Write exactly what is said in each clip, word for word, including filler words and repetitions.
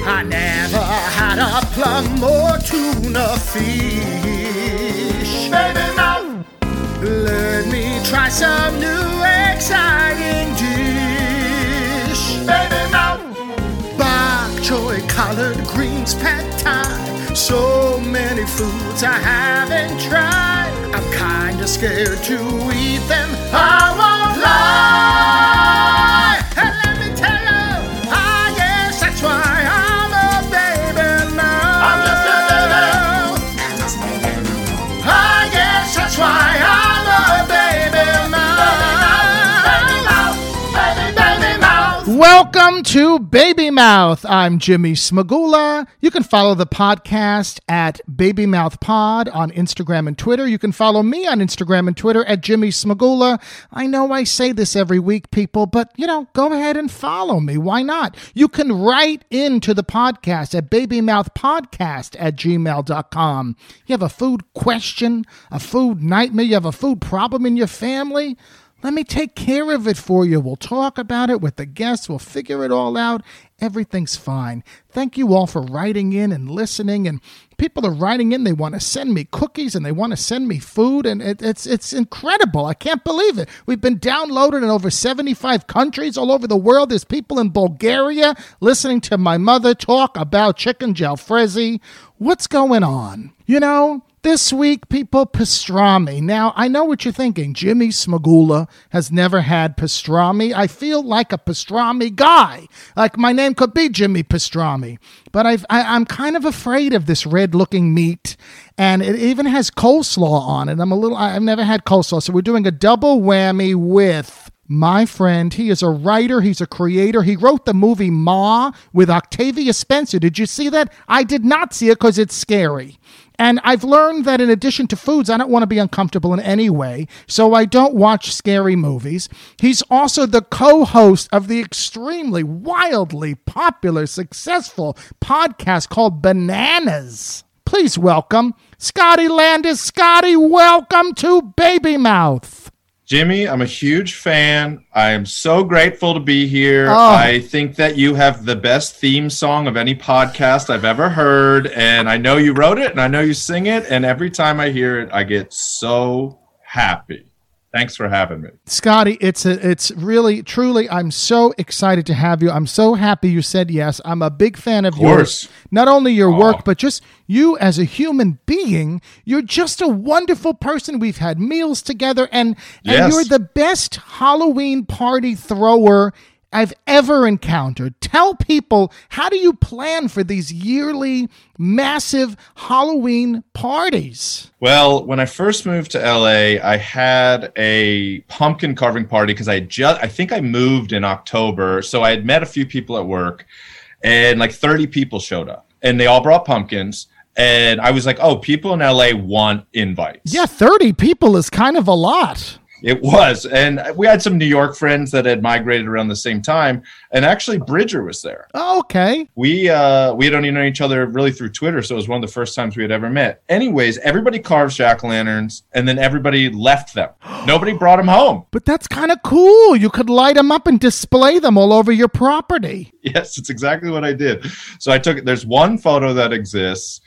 I never had a plum or tuna fish. Baby mouth, let me try some new exciting dish. Baby mouth, bok choy, collard greens, pad thai, so many foods I haven't tried. I'm kinda scared to eat them. I won't lie. And let me tell you, I guess that's why I'm a baby mouth. I'm just a baby. I guess that's why I'm a baby mouth. Baby mouth, baby, baby mouth. Welcome to Baby Mouth. I'm Jimmy Smagula. You can follow the podcast at Baby Mouth Pod on Instagram and Twitter. You can follow me on Instagram and Twitter at Jimmy Smagula. I know I say this every week, people, but, you know, go ahead and follow me. Why not? You can write into the podcast at babymouthpodcast at gmail dot com. You have a food question, a food nightmare, you have a food problem in your family? Let me take care of it for you. We'll talk about it with the guests. We'll figure it all out. Everything's fine. Thank you all for writing in and listening. And people are writing in. They want to send me cookies and they want to send me food. And it, it's it's incredible. I can't believe it. We've been downloaded in over seventy-five countries all over the world. There's people in Bulgaria listening to my mother talk about chicken jalfrezi. What's going on? You know? This week, people, pastrami. Now, I know what you're thinking. Jimmy Smagula has never had pastrami. I feel like a pastrami guy. Like my name could be Jimmy Pastrami. But I've, I, I'm kind of afraid of this red-looking meat. And it even has coleslaw on it. I'm a little, I've never had coleslaw. So we're doing a double whammy with my friend. He is a writer. He's a creator. He wrote the movie Ma with Octavia Spencer. Did you see that? I did not see it because it's scary. And I've learned that in addition to foods, I don't want to be uncomfortable in any way, so I don't watch scary movies. He's also the co-host of the extremely, wildly popular, successful podcast called Bananas. Please welcome Scotty Landis. Scotty, welcome to Baby Mouth. Jimmy, I'm a huge fan. I am so grateful to be here. Oh. I think that you have the best theme song of any podcast I've ever heard, and I know you wrote it, and I know you sing it, and every time I hear it, I get so happy. Thanks for having me. Scotty, it's a, it's really, truly, I'm so excited to have you. I'm so happy you said yes. I'm a big fan of, of yours. Not only your Aww. work, but just you as a human being. You're just a wonderful person. We've had meals together, and, and yes. you're the best Halloween party thrower I've ever encountered. Tell people, how do you plan for these yearly massive Halloween parties? Well, when I first moved to L A, I had a pumpkin carving party because I just I think I moved in October, so I had met a few people at work, and like thirty people showed up, and they all brought pumpkins. And I was like, oh, people in L A want invites. Yeah, thirty people is kind of a lot. It was. And we had some New York friends that had migrated around the same time. And actually, Bridger was there. Oh, okay. We uh, we had only known each other really through Twitter, so it was one of the first times we had ever met. Anyways, everybody carved jack-o'-lanterns, and then everybody left them. Nobody brought them home. But that's kind of cool. You could light them up and display them all over your property. Yes, it's exactly what I did. So I took, there's one photo that exists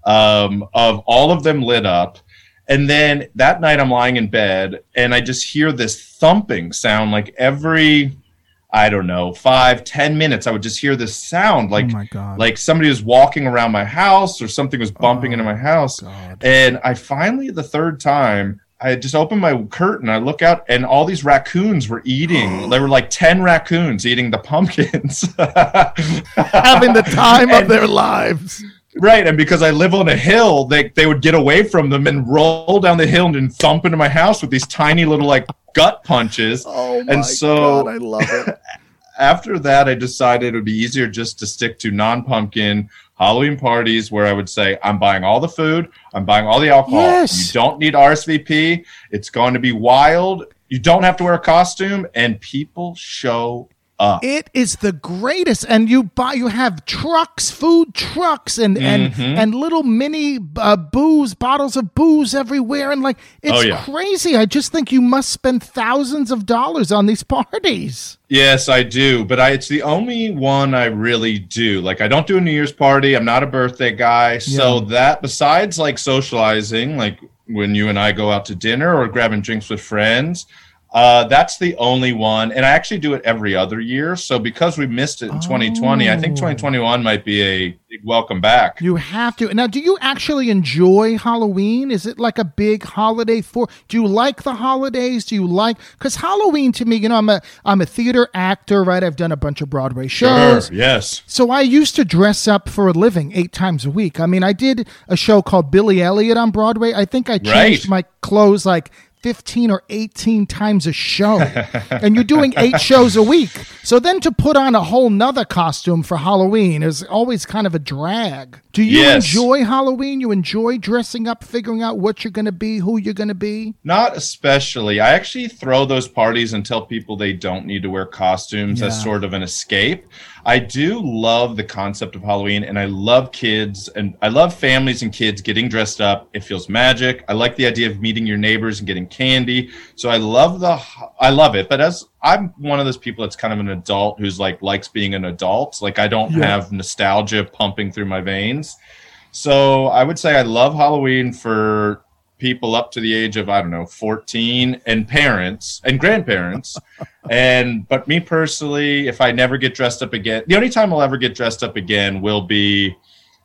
um, of all of them lit up. And then that night I'm lying in bed and I just hear this thumping sound like every, I don't know, five, ten minutes. I would just hear this sound like, oh my God. like somebody was walking around my house or something was bumping oh, into my house. God. And I finally, the third time, I just opened my curtain. I look out and all these raccoons were eating. There were like ten raccoons eating the pumpkins. Having the time and, of their lives. Right, and because I live on a hill, they they would get away from them and roll down the hill and thump into my house with these tiny little like gut punches. Oh my and so, God, I love it. After that, I decided it would be easier just to stick to non-pumpkin Halloween parties where I would say, I'm buying all the food, I'm buying all the alcohol. Yes. You don't need R S V P. It's going to be wild. You don't have to wear a costume, and people show up. It is the greatest, and you buy, you have trucks, food trucks, and Mm-hmm. and and little mini uh, booze bottles of booze everywhere, and like it's Oh, yeah. crazy. I just think you must spend thousands of dollars on these parties. Yes, I do, but I, it's the only one I really do. Like, I don't do a New Year's party. I'm not a birthday guy. So Yeah. that, besides like socializing, like when you and I go out to dinner or grabbing drinks with friends, uh, that's the only one. And I actually do it every other year. So because we missed it in twenty twenty, I think Oh. twenty twenty-one might be a big welcome back. You have to. Now, do you actually enjoy Halloween? Is it like a big holiday for, do you like the holidays? Do you like, because Halloween to me, you know, I'm a, I'm a theater actor, right? I've done a bunch of Broadway shows. Sure, yes. So I used to dress up for a living eight times a week. I mean, I did a show called Billy Elliot on Broadway. I think I changed Right. my clothes like fifteen or eighteen times a show. And you're doing eight shows a week. So then to put on a whole nother costume for Halloween is always kind of a drag. Do you Yes. enjoy Halloween? You enjoy dressing up, figuring out what you're going to be, who you're going to be? Not especially. I actually throw those parties and tell people they don't need to wear costumes as Yeah. sort of an escape. I do love the concept of Halloween, and I love kids, and I love families and kids getting dressed up. It feels magic. I like the idea of meeting your neighbors and getting candy. So I love the, I love it. But as I'm one of those people that's kind of an adult who's like likes being an adult. Like I don't Yeah. have nostalgia pumping through my veins. So I would say I love Halloween for people up to the age of, I don't know, fourteen, and parents and grandparents. And but me personally, if I never get dressed up again, the only time I'll ever get dressed up again will be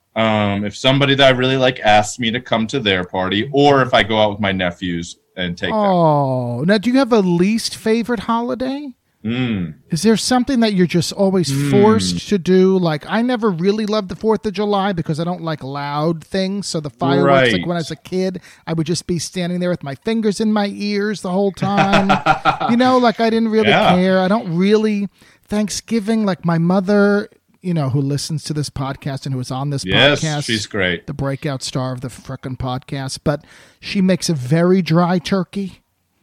um, if somebody that I really like asks me to come to their party, or if I go out with my nephews and take them. Oh, now do you have a least favorite holiday? Mm. Is there something that you're just always forced to do? Like, I never really loved the fourth of July because I don't like loud things. So the fireworks, like Right. when I was a kid, I would just be standing there with my fingers in my ears the whole time. You know, like I didn't really Yeah. care. I don't really, Thanksgiving, like my mother, you know, who listens to this podcast and who is on this Yes, podcast. she's great. The breakout star of the frickin' podcast. But she makes a very dry turkey.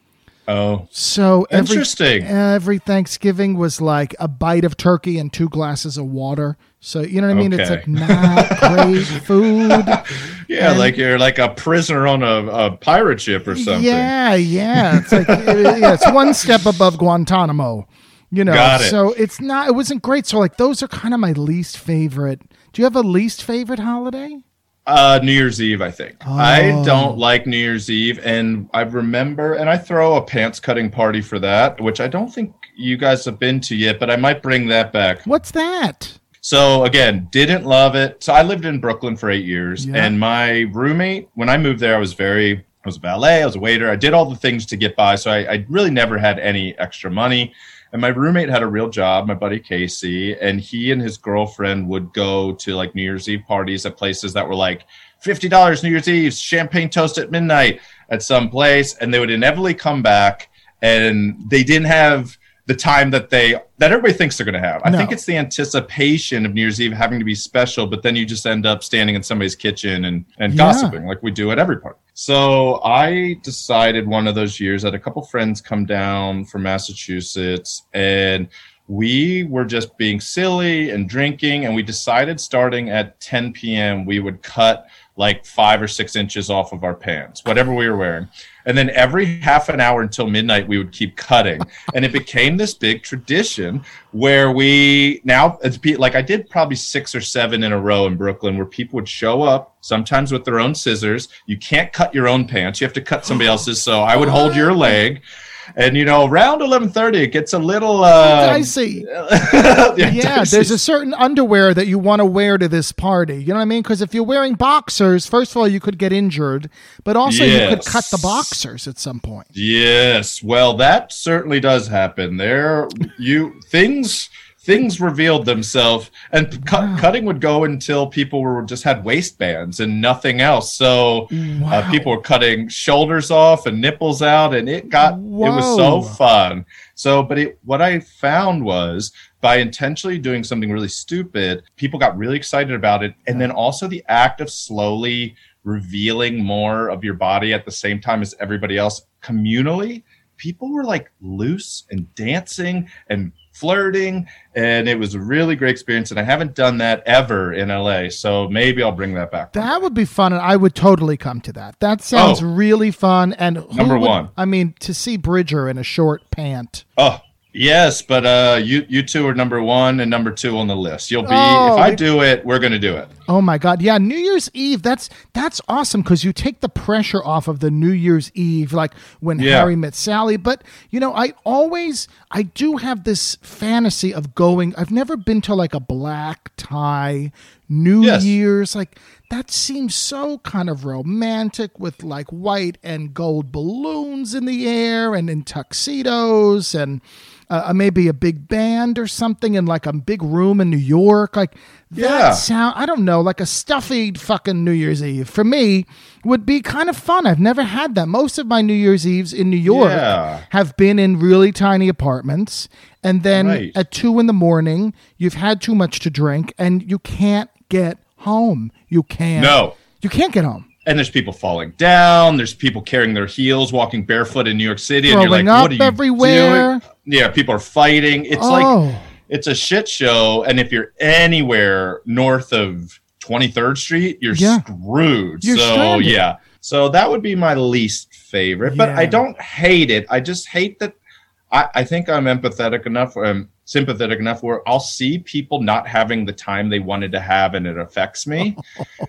Oh, So every, Interesting. every Thanksgiving was like a bite of turkey and two glasses of water. So, you know what I mean? It's Okay. like not great food. yeah, And- like you're like a prisoner on a, a pirate ship or something. Yeah, yeah. It's like, it- yeah, it's one step above Guantanamo, you know? Got it. So it's not, it wasn't great. So like those are kind of my least favorite. Do you have a least favorite holiday? Uh, New Year's Eve, I think. I Oh. don't like New Year's Eve, and I remember, and I throw a pants cutting party for that, which I don't think you guys have been to yet, but I might bring that back. What's that? So again, didn't love it. So I lived in Brooklyn for eight years, Yeah. and my roommate, when I moved there, I was very, I was a valet, I was a waiter, I did all the things to get by, so I, I really never had any extra money. And my roommate had a real job, my buddy Casey, and he and his girlfriend would go to like New Year's Eve parties at places that were like fifty dollars New Year's Eve, champagne toast at midnight at some place. And they would inevitably come back, and they didn't have the time that they that everybody thinks they're going to have. I No. think it's the anticipation of New Year's Eve having to be special, but then you just end up standing in somebody's kitchen and, and Yeah. gossiping like we do at every party. So I decided one of those years that a couple friends come down from Massachusetts, and we were just being silly and drinking, and we decided starting at ten p.m. we would cut like five or six inches off of our pants, whatever we were wearing. And then every half an hour until midnight, we would keep cutting. And it became this big tradition where we now, it's be- like I did probably six or seven in a row in Brooklyn, where people would show up, sometimes with their own scissors. You can't cut your own pants. You have to cut somebody else's. So I would hold your leg. And, you know, around eleven thirty, it gets a little... Uh, Dicey. yeah, Yeah, dicey. there's a certain underwear that you want to wear to this party. You know what I mean? Because if you're wearing boxers, first of all, you could get injured, but also you could Yes. cut the boxers at some point. Yes, well, that certainly does happen. There, you things things revealed themselves, and cut, cutting would go until people were just had waistbands and nothing else. So Wow. uh, people were cutting shoulders off and nipples out, and it got it was so Whoa. fun. So, but it, what I found was by intentionally doing something really stupid, people got really excited about it, and then also the act of slowly revealing more of your body at the same time as everybody else communally people were like loose and dancing and flirting, and it was a really great experience, and I haven't done that ever in L A, so maybe I'll bring that back. That would be fun, and I would totally come to that. That sounds oh, really fun. And number would, one. I mean, to see Bridger in a short pant. Oh, yes, but uh, you you two are number one and number two on the list. You'll be, oh, if I do it, we're going to do it. Oh, my God. Yeah, New Year's Eve, that's that's awesome because you take the pressure off of the New Year's Eve, like when yeah. Harry Met Sally. But, you know, I always, I do have this fantasy of going, I've never been to like a black tie New yes. Year's. Like, that seems so kind of romantic with like white and gold balloons in the air and in tuxedos and uh, maybe a big band or something in like a big room in New York. Like that yeah. sound, I don't know, like a stuffy fucking New Year's Eve for me would be kind of fun. I've never had that. Most of my New Year's Eves in New York yeah. have been in really tiny apartments. And then right. at two in the morning, you've had too much to drink and you can't get home. You can't. No. You can't get home. And there's people falling down. There's people carrying their heels, walking barefoot in New York City. Throwing and you're like, up what are you everywhere. doing? Yeah, people are fighting. It's oh. like, it's a shit show. And if you're anywhere north of twenty-third Street, you're yeah. screwed. You're so, stranded. yeah. So that would be my least favorite. Yeah. But I don't hate it. I just hate that. I, I think I'm empathetic enough. Um, sympathetic enough where I'll see people not having the time they wanted to have and it affects me.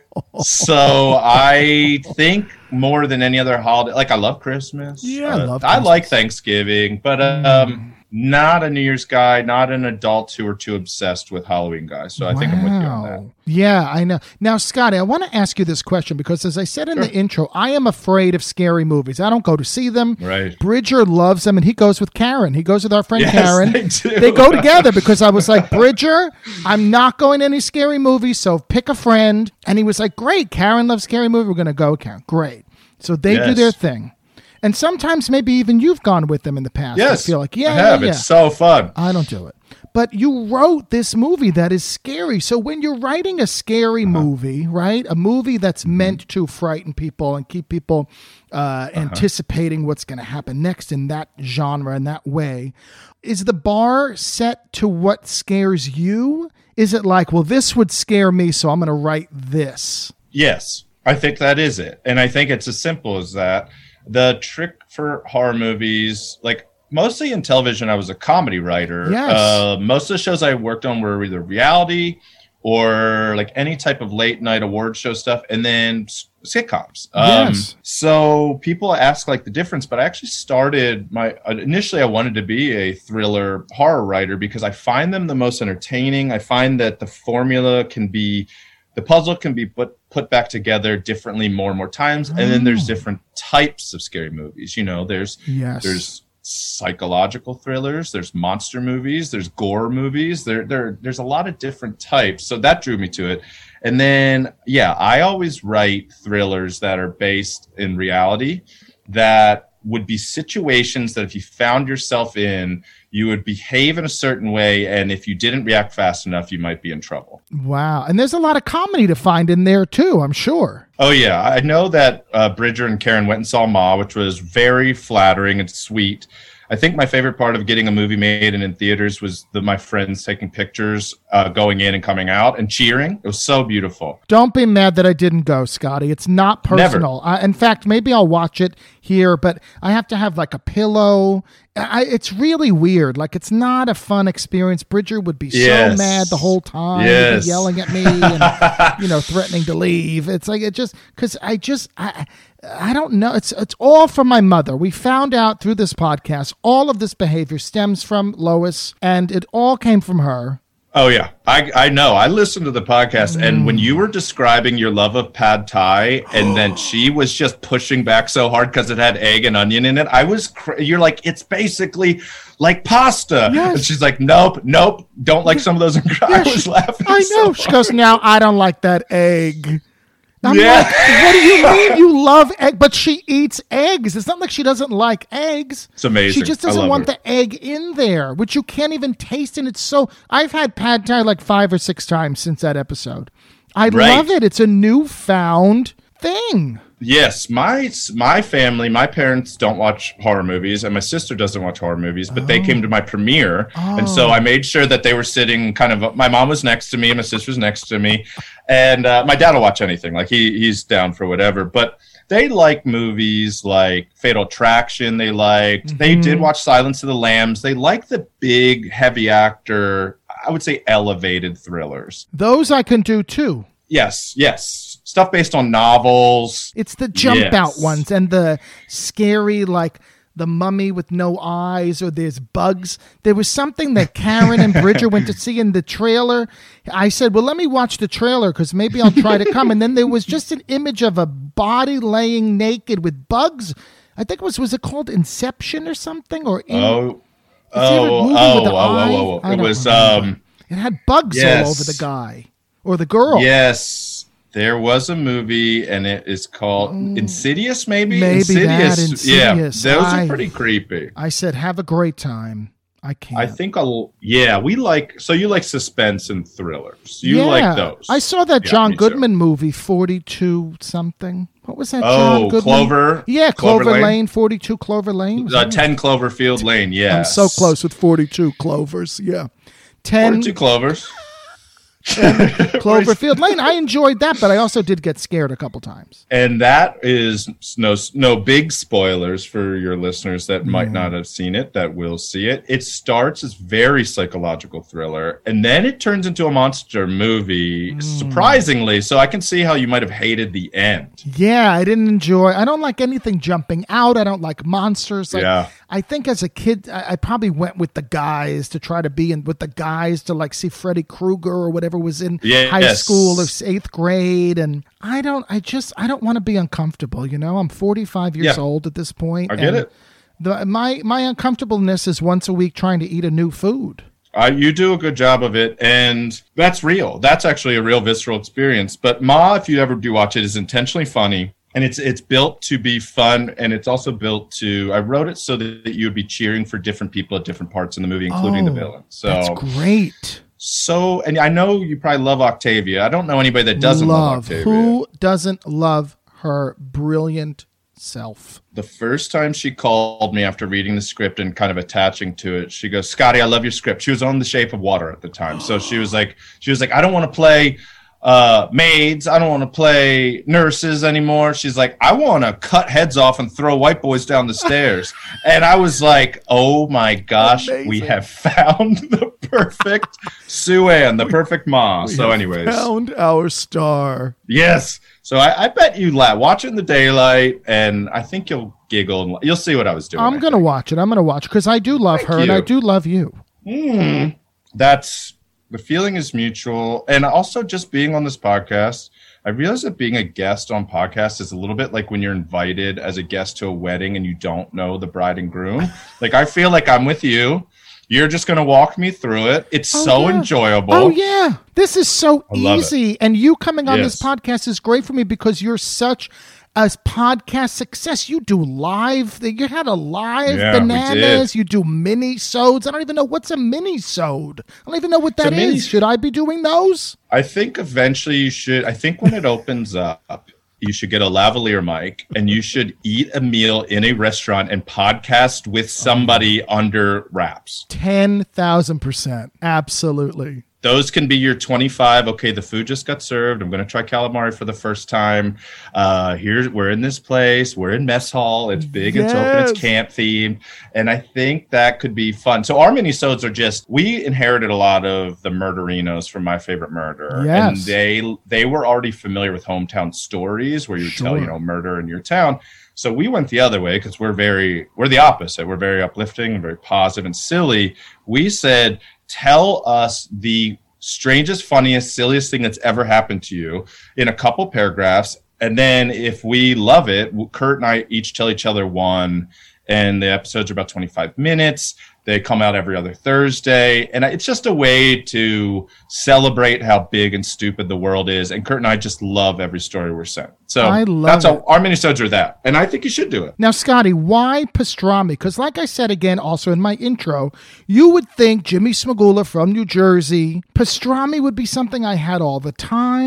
So I think more than any other holiday, like I love Christmas. Yeah, uh, I love I Christmas. like Thanksgiving, but um, mm. not a New Year's guy, not an adult who are too obsessed with Halloween guys. So I wow. think I'm with you on that. Yeah, I know. Now, Scotty, I want to ask you this question because as I said in sure. the intro, I am afraid of scary movies. I don't go to see them. Right. Bridger loves them and he goes with Karen. He goes with our friend yes, Karen. They, do. They go together because I was like, Bridger, I'm not going to any scary movies, so pick a friend. And he was like, great, Karen loves scary movies. We're going to go, Karen. Great. So they yes. do their thing. And sometimes maybe even you've gone with them in the past. Yes, I feel like, yeah, I have. yeah. It's so fun. I don't do it. But you wrote this movie that is scary. So when you're writing a scary uh-huh. movie, right, a movie that's mm-hmm. meant to frighten people and keep people uh, uh-huh. anticipating what's going to happen next in that genre, in that way, is the bar set to what scares you? Is it like, well, this would scare me, so I'm going to write this? Yes, I think that is it. And I think it's as simple as that. The trick for horror movies, like mostly in television, I was a comedy writer. Yes. Uh, most of the shows I worked on were either reality or like any type of late night award show stuff, and then sitcoms. Um, yes. So people ask like the difference, but I actually started my, initially I wanted to be a thriller horror writer because I find them the most entertaining. I find that the formula can be, the puzzle can be put, put back together differently more and more times. And then there's different types of scary movies. You know, there's, yes. there's psychological thrillers, there's monster movies, there's gore movies. There, there, there's a lot of different types. So that drew me to it. And then, yeah, I always write thrillers that are based in reality that would be situations that if you found yourself in, you would behave in a certain way, and if you didn't react fast enough, you might be in trouble. Wow. And there's a lot of comedy to find in there, too, I'm sure. Oh, yeah. I know that uh, Bridger and Karen went and saw Ma, which was very flattering and sweet. I think my favorite part of getting a movie made and in theaters was the, my friends taking pictures, uh, going in and coming out and cheering. It was so beautiful. Don't be mad that I didn't go, Scotty. It's not personal. I, in fact, maybe I'll watch it here, but I have to have like a pillow. I, it's really weird. Like, it's not a fun experience. Bridger would be yes. so mad the whole time, yes. yelling at me and, you know, threatening to leave. It's like, it just, because I just, I, I don't know. It's it's all from my mother. We found out through this podcast, all of this behavior stems from Lois, and it all came from her. Oh, yeah. I, I know. I listened to the podcast, mm. and when you were describing your love of pad thai, and then she was just pushing back so hard because it had egg and onion in it, I was, cr- you're like, it's basically like pasta. Yes. And she's like, nope, nope, don't like some of those. Yeah, I was she, laughing I know. So she goes, now I don't like that egg. I'm yeah. like, what do you mean you love egg? But she eats eggs. It's not like she doesn't like eggs. It's amazing. She just doesn't want her. the egg in there, which you can't even taste. And it's so, I've had pad thai like five or six times since that episode. I right. love it. It's a newfound thing. Yes, my my family, my parents don't watch horror movies, and my sister doesn't watch horror movies, but oh. they came to my premiere, oh. and so I made sure that they were sitting kind of, my mom was next to me, and my sister was next to me, and uh, my dad will watch anything, like he he's down for whatever, but they like movies like Fatal Attraction, they liked, mm-hmm. they did watch Silence of the Lambs, they like the big, heavy actor, I would say elevated thrillers. Those I can do too. Yes, yes. Stuff based on novels. It's the jump yes. out ones and the scary, like the mummy with no eyes, or there's bugs. There was something that Karen and Bridger went to see in the trailer. I said, well, let me watch the trailer because maybe I'll try to come. And then there was just an image of a body laying naked with bugs. I think it was, was it called Inception or something? Or in, oh, oh, oh, oh, oh, oh, it was, remember. um, it had bugs yes. all over the guy or the girl. Yes. There was a movie, and it is called mm. Insidious, maybe? Maybe Insidious. that, Insidious. Yeah, those I, are pretty creepy. I said, have a great time. I can't. I think I'll, yeah, we like, so you like suspense and thrillers. You yeah, like those. I saw that yeah, John Goodman too. movie, forty-two something. What was that, John oh, Goodman? Clover? Yeah, Clover, Clover Lane. Lane, forty-two Clover Lane. Uh, ten Cloverfield Lane, yeah. I'm so close with forty-two Clovers, yeah. ten forty-two Clovers. Cloverfield Lane. I enjoyed that, but I also did get scared a couple times. And that is no no big spoilers for your listeners that might mm. not have seen it, that will see it. It starts as very psychological thriller, and then it turns into a monster movie, mm. surprisingly. So I can see how you might have hated the end. Yeah, I didn't enjoy. I don't like anything jumping out. I don't like monsters. Like, yeah. I think as a kid, I, I probably went with the guys to try to be in with the guys to like see Freddy Krueger or whatever was in yes. high school or eighth grade. And I don't, I just, I don't want to be uncomfortable. You know, I'm forty-five years yeah. old at this point. I get it. The, my, my uncomfortableness is once a week trying to eat a new food. Uh, you do a good job of it, and that's real. That's actually a real visceral experience. But Ma, if you ever do watch it, is intentionally funny. And it's it's built to be fun, and it's also built to, I wrote it so that, that you would be cheering for different people at different parts in the movie, including oh, the villain. So that's great. So, and I know you probably love Octavia. I don't know anybody that doesn't love, love Octavia. Who doesn't love her brilliant self? The first time she called me after reading the script and kind of attaching to it, she goes, Scotty, I love your script. She was on The Shape of Water at the time. So she was like, she was like, I don't want to play uh maids, I don't want to play nurses anymore. She's like, I want to cut heads off and throw white boys down the stairs. And I was like, oh my gosh, Amazing. We have found the perfect Sue-Ann, the perfect Ma. We so anyways, found our star. Yes. So I, I bet you laugh. Watch it in the daylight, and I think you'll giggle and you'll see what I was doing. I'm gonna watch it. I'm gonna watch because I do love Thank her you. And I do love you. Mm. That's The feeling is mutual. And also just being on this podcast, I realize that being a guest on podcasts is a little bit like when you're invited as a guest to a wedding and you don't know the bride and groom. Like, I feel like I'm with you. You're just going to walk me through it. It's oh, so yeah. enjoyable. Oh, yeah. This is so easy. And you coming on yes. this podcast is great for me because you're such a podcast success. You do live. You had a live yeah, bananas. You do mini-sodes. I don't even know what's a mini-sode. I don't even know what that is. Mini- should I be doing those? I think eventually you should. I think when it opens up, you should get a lavalier mic and you should eat a meal in a restaurant and podcast with somebody oh. under wraps. ten thousand percent. Absolutely. Those can be your twenty-five. Okay, the food just got served. I'm going to try calamari for the first time. Uh, here, we're in this place. We're in mess hall. It's big. Yes. It's open. It's camp themed. And I think that could be fun. So our mini-sodes are just, we inherited a lot of the murderinos from My Favorite Murder. Yes. And they they were already familiar with hometown stories where you sure. tell, you know, murder in your town. So we went the other way because we're very, we're the opposite. We're very uplifting and very positive and silly. We said, tell us the strangest, funniest, silliest thing that's ever happened to you in a couple paragraphs. And then if we love it, Kurt and I each tell each other one. And the episodes are about twenty-five minutes. They come out every other Thursday. And it's just a way to celebrate how big and stupid the world is. And Kurt and I just love every story we're sent. So I love that's it. how our minisodes are that. And I think you should do it. Now, Scotty, why pastrami? Because like I said again, also in my intro, you would think Jimmy Smagula from New Jersey, pastrami would be something I had all the time.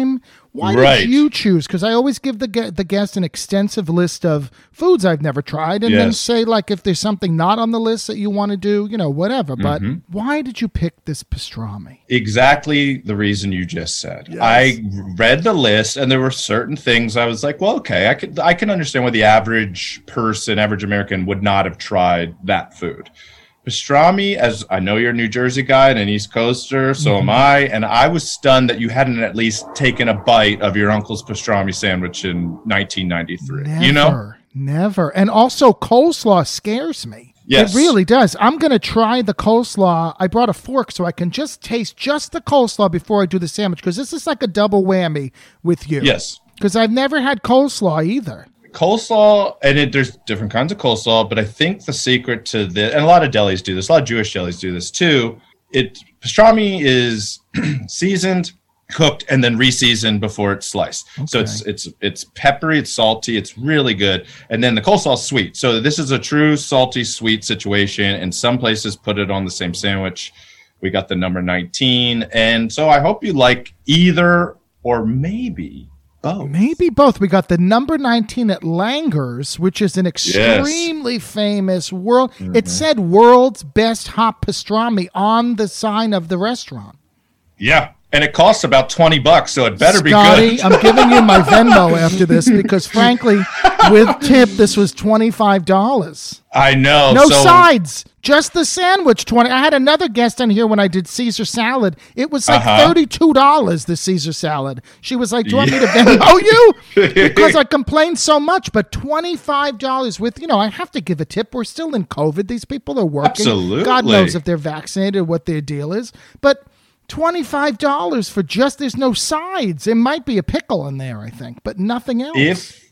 Why right. did you choose? Because I always give the gu- the guest an extensive list of foods I've never tried, and yes. then say like if there's something not on the list that you want to do, you know, whatever. But mm-hmm. why did you pick this pastrami? Exactly the reason you just said. Yes. I read the list, and there were certain things I was like, well, okay, I can I can understand why the average person, average American, would not have tried that food. Pastrami, as I know you're a New Jersey guy and an East Coaster, so mm-hmm. am I, and I was stunned that you hadn't at least taken a bite of your uncle's pastrami sandwich in nineteen ninety-three. Never, you know? Never. And also, coleslaw scares me. Yes. It really does. I'm going to try the coleslaw. I brought a fork so I can just taste just the coleslaw before I do the sandwich, because this is like a double whammy with you. Yes. Because I've never had coleslaw either. Coleslaw, and it, there's different kinds of coleslaw, but I think the secret to this, and a lot of delis do this, a lot of Jewish delis do this too, it pastrami is seasoned, cooked, and then re-seasoned before it's sliced. Okay. So it's it's it's peppery, it's salty, it's really good, and then the coleslaw is sweet. So this is a true salty, sweet situation, and some places put it on the same sandwich. We got the number nineteen, and so I hope you like either or maybe both. Maybe both. We got the number nineteen at Langer's, which is an extremely yes. famous world. Mm-hmm. It said world's best hot pastrami on the sign of the restaurant. Yeah. And it costs about twenty bucks, so it better Scotty, be good. I'm giving you my Venmo after this because, frankly, with tip, this was twenty-five dollars. I know. No so, sides, just the sandwich. twenty. I had another guest on here when I did Caesar salad. It was like uh-huh. thirty-two dollars, the Caesar salad. She was like, do you want yeah. me to Venmo you? Because I complained so much, but twenty-five dollars with, you know, I have to give a tip. We're still in COVID. These people are working. Absolutely. God knows if they're vaccinated, what their deal is. But twenty-five dollars for just, there's no sides. There might be a pickle in there, I think, but nothing else. If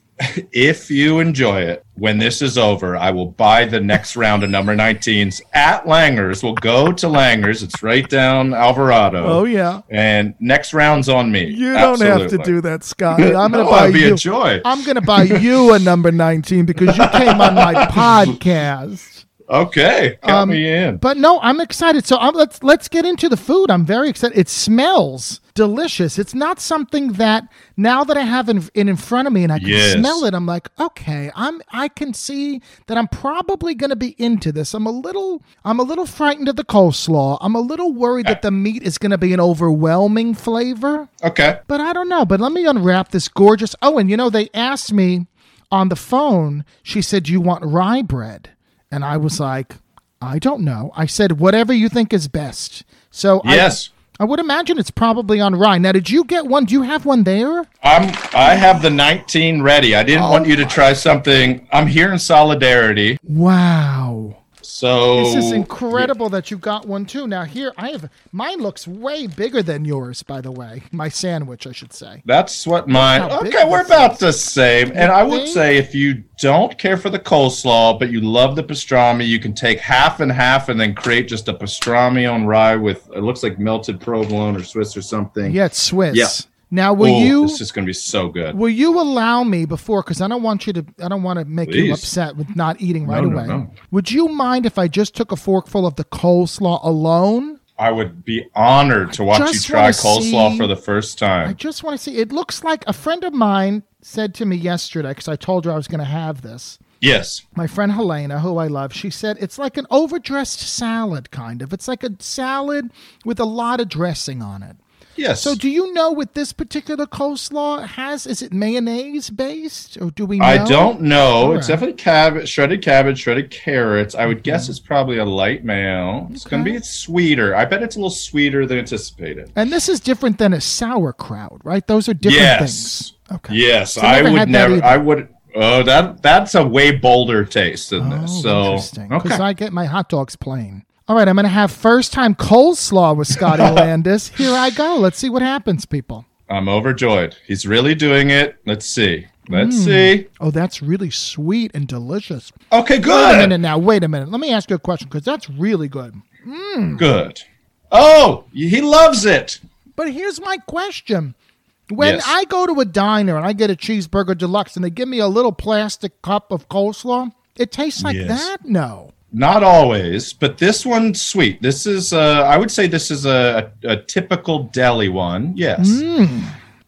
if you enjoy it, when this is over, I will buy the next round of number nineteens at Langer's. We'll go to Langer's. It's right down Alvarado. Oh, yeah. And next round's on me. You Absolutely. don't have to do that, Scotty. I'm going to no, buy it'd be you. a joy. I'm going to buy you a number nineteen because you came on my podcast. Okay, count um, me in. But no, I'm excited. So um, let's let's get into the food. I'm very excited. It smells delicious. It's not something that now that I have it in, in front of me and I can yes. smell it, I'm like, okay, I'm I can see that I'm probably going to be into this. I'm a little I'm a little frightened of the coleslaw. I'm a little worried okay. that the meat is going to be an overwhelming flavor. Okay, but I don't know. But let me unwrap this gorgeous. Oh, and you know they asked me on the phone. She said, "Do you want rye bread?" And I was like, I don't know. I said, whatever you think is best. So yes. I, I would imagine it's probably on rye. Now, did you get one? Do you have one there? I'm, I have the nineteen ready. I didn't oh. want you to try something. I'm here in solidarity. Wow. So this is incredible yeah. that you got one too. Now here I have mine looks way bigger than yours, by the way. My sandwich, I should say. That's what mine. Okay, we're about the same. And I would say if you don't care for the coleslaw, but you love the pastrami, you can take half and half and then create just a pastrami on rye with it looks like melted provolone or Swiss or something. Yeah, it's Swiss. Yeah. Now, will oh, you? This is going to be so good. Will you allow me before? Because I don't want you to. I don't want to make Please. you upset with not eating right no, away. No, no. Would you mind if I just took a forkful of the coleslaw alone? I would be honored to watch you try coleslaw see, for the first time. I just want to see. It looks like a friend of mine said to me yesterday because I told her I was going to have this. Yes. My friend Helena, who I love, she said it's like an overdressed salad, kind of. It's like a salad with a lot of dressing on it. Yes. So do you know what this particular coleslaw has? Is it mayonnaise based or do we know? I don't know. Right. It's definitely cabbage, shredded cabbage, shredded carrots. I would okay. guess it's probably a light mayo. It's okay. going to be sweeter. I bet it's a little sweeter than anticipated. And this is different than a sauerkraut, right? Those are different yes. things. Okay. Yes. So I would never, I would, oh, that that's a way bolder taste than oh, this. So, interesting. Because okay. I get my hot dogs plain. All right, I'm going to have first-time coleslaw with Scotty Landis. Here I go. Let's see what happens, people. I'm overjoyed. He's really doing it. Let's see. Let's mm. see. Oh, that's really sweet and delicious. Okay, good. Wait a minute now. Wait a minute. Let me ask you a question because that's really good. Mm. Good. Oh, he loves it. But here's my question. When yes. I go to a diner and I get a cheeseburger deluxe and they give me a little plastic cup of coleslaw, it tastes like yes. that? No. Not always, but this one's sweet. This is, uh, I would say this is a, a, a typical deli one. Yes. Mm.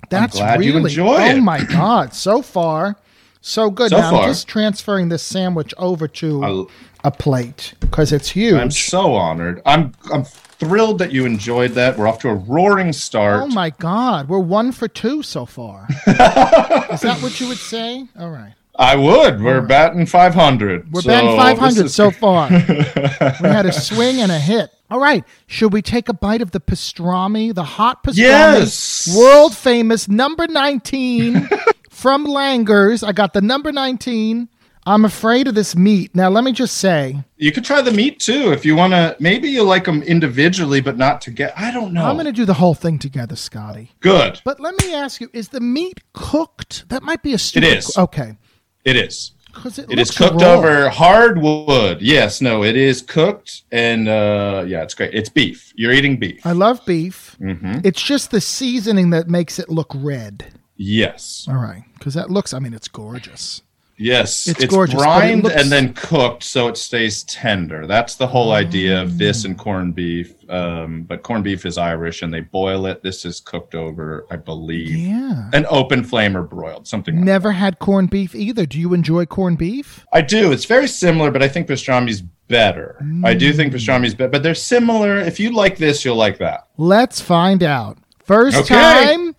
That's I'm glad really, you enjoy oh it. Oh my God. So far, so good. So now far. I'm just transferring this sandwich over to I, a plate because it's huge. I'm so honored. I'm I'm thrilled that you enjoyed that. We're off to a roaring start. Oh my God. We're one for two so far. Is that what you would say? All right. I would. We're right. batting five hundred. We're so batting five hundred is... so far. We had a swing and a hit. All right. Should we take a bite of the pastrami, the hot pastrami? Yes. World famous number nineteen from Langer's. I got the number nineteen. I'm afraid of this meat. Now, let me just say. You could try the meat, too, if you want to. Maybe you like them individually, but not together. I don't know. I'm going to do the whole thing together, Scotty. Good. But let me ask you, is the meat cooked? That might be a stupid... It is. Okay. It is. It, it is cooked raw. over hardwood. Yes, no, it is cooked, and uh, yeah, it's great. It's beef. You're eating beef. I love beef. Mm-hmm. It's just the seasoning that makes it look red. Yes. All right, because that looks, I mean, it's gorgeous. Yes, it's, it's gorgeous, brined it looks... and then cooked so it stays tender. That's the whole idea of this and corned beef. Um, but corned beef is Irish, and they boil it. This is cooked over, I believe, yeah, an open flame or broiled, something like Never that. had corned beef either. Do you enjoy corned beef? I do. It's very similar, but I think pastrami's better. Mm. I do think pastrami's better, but they're similar. If you like this, you'll like that. Let's find out. First okay. time...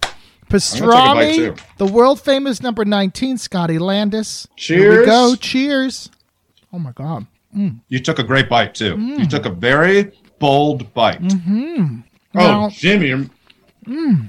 Pastrami, the world famous number nineteen, Scotty Landis. Cheers. Here we go. Cheers. Oh, my God. Mm. You took a great bite, too. Mm. You took a very bold bite. Mm-hmm. Oh, now, Jimmy. Mm,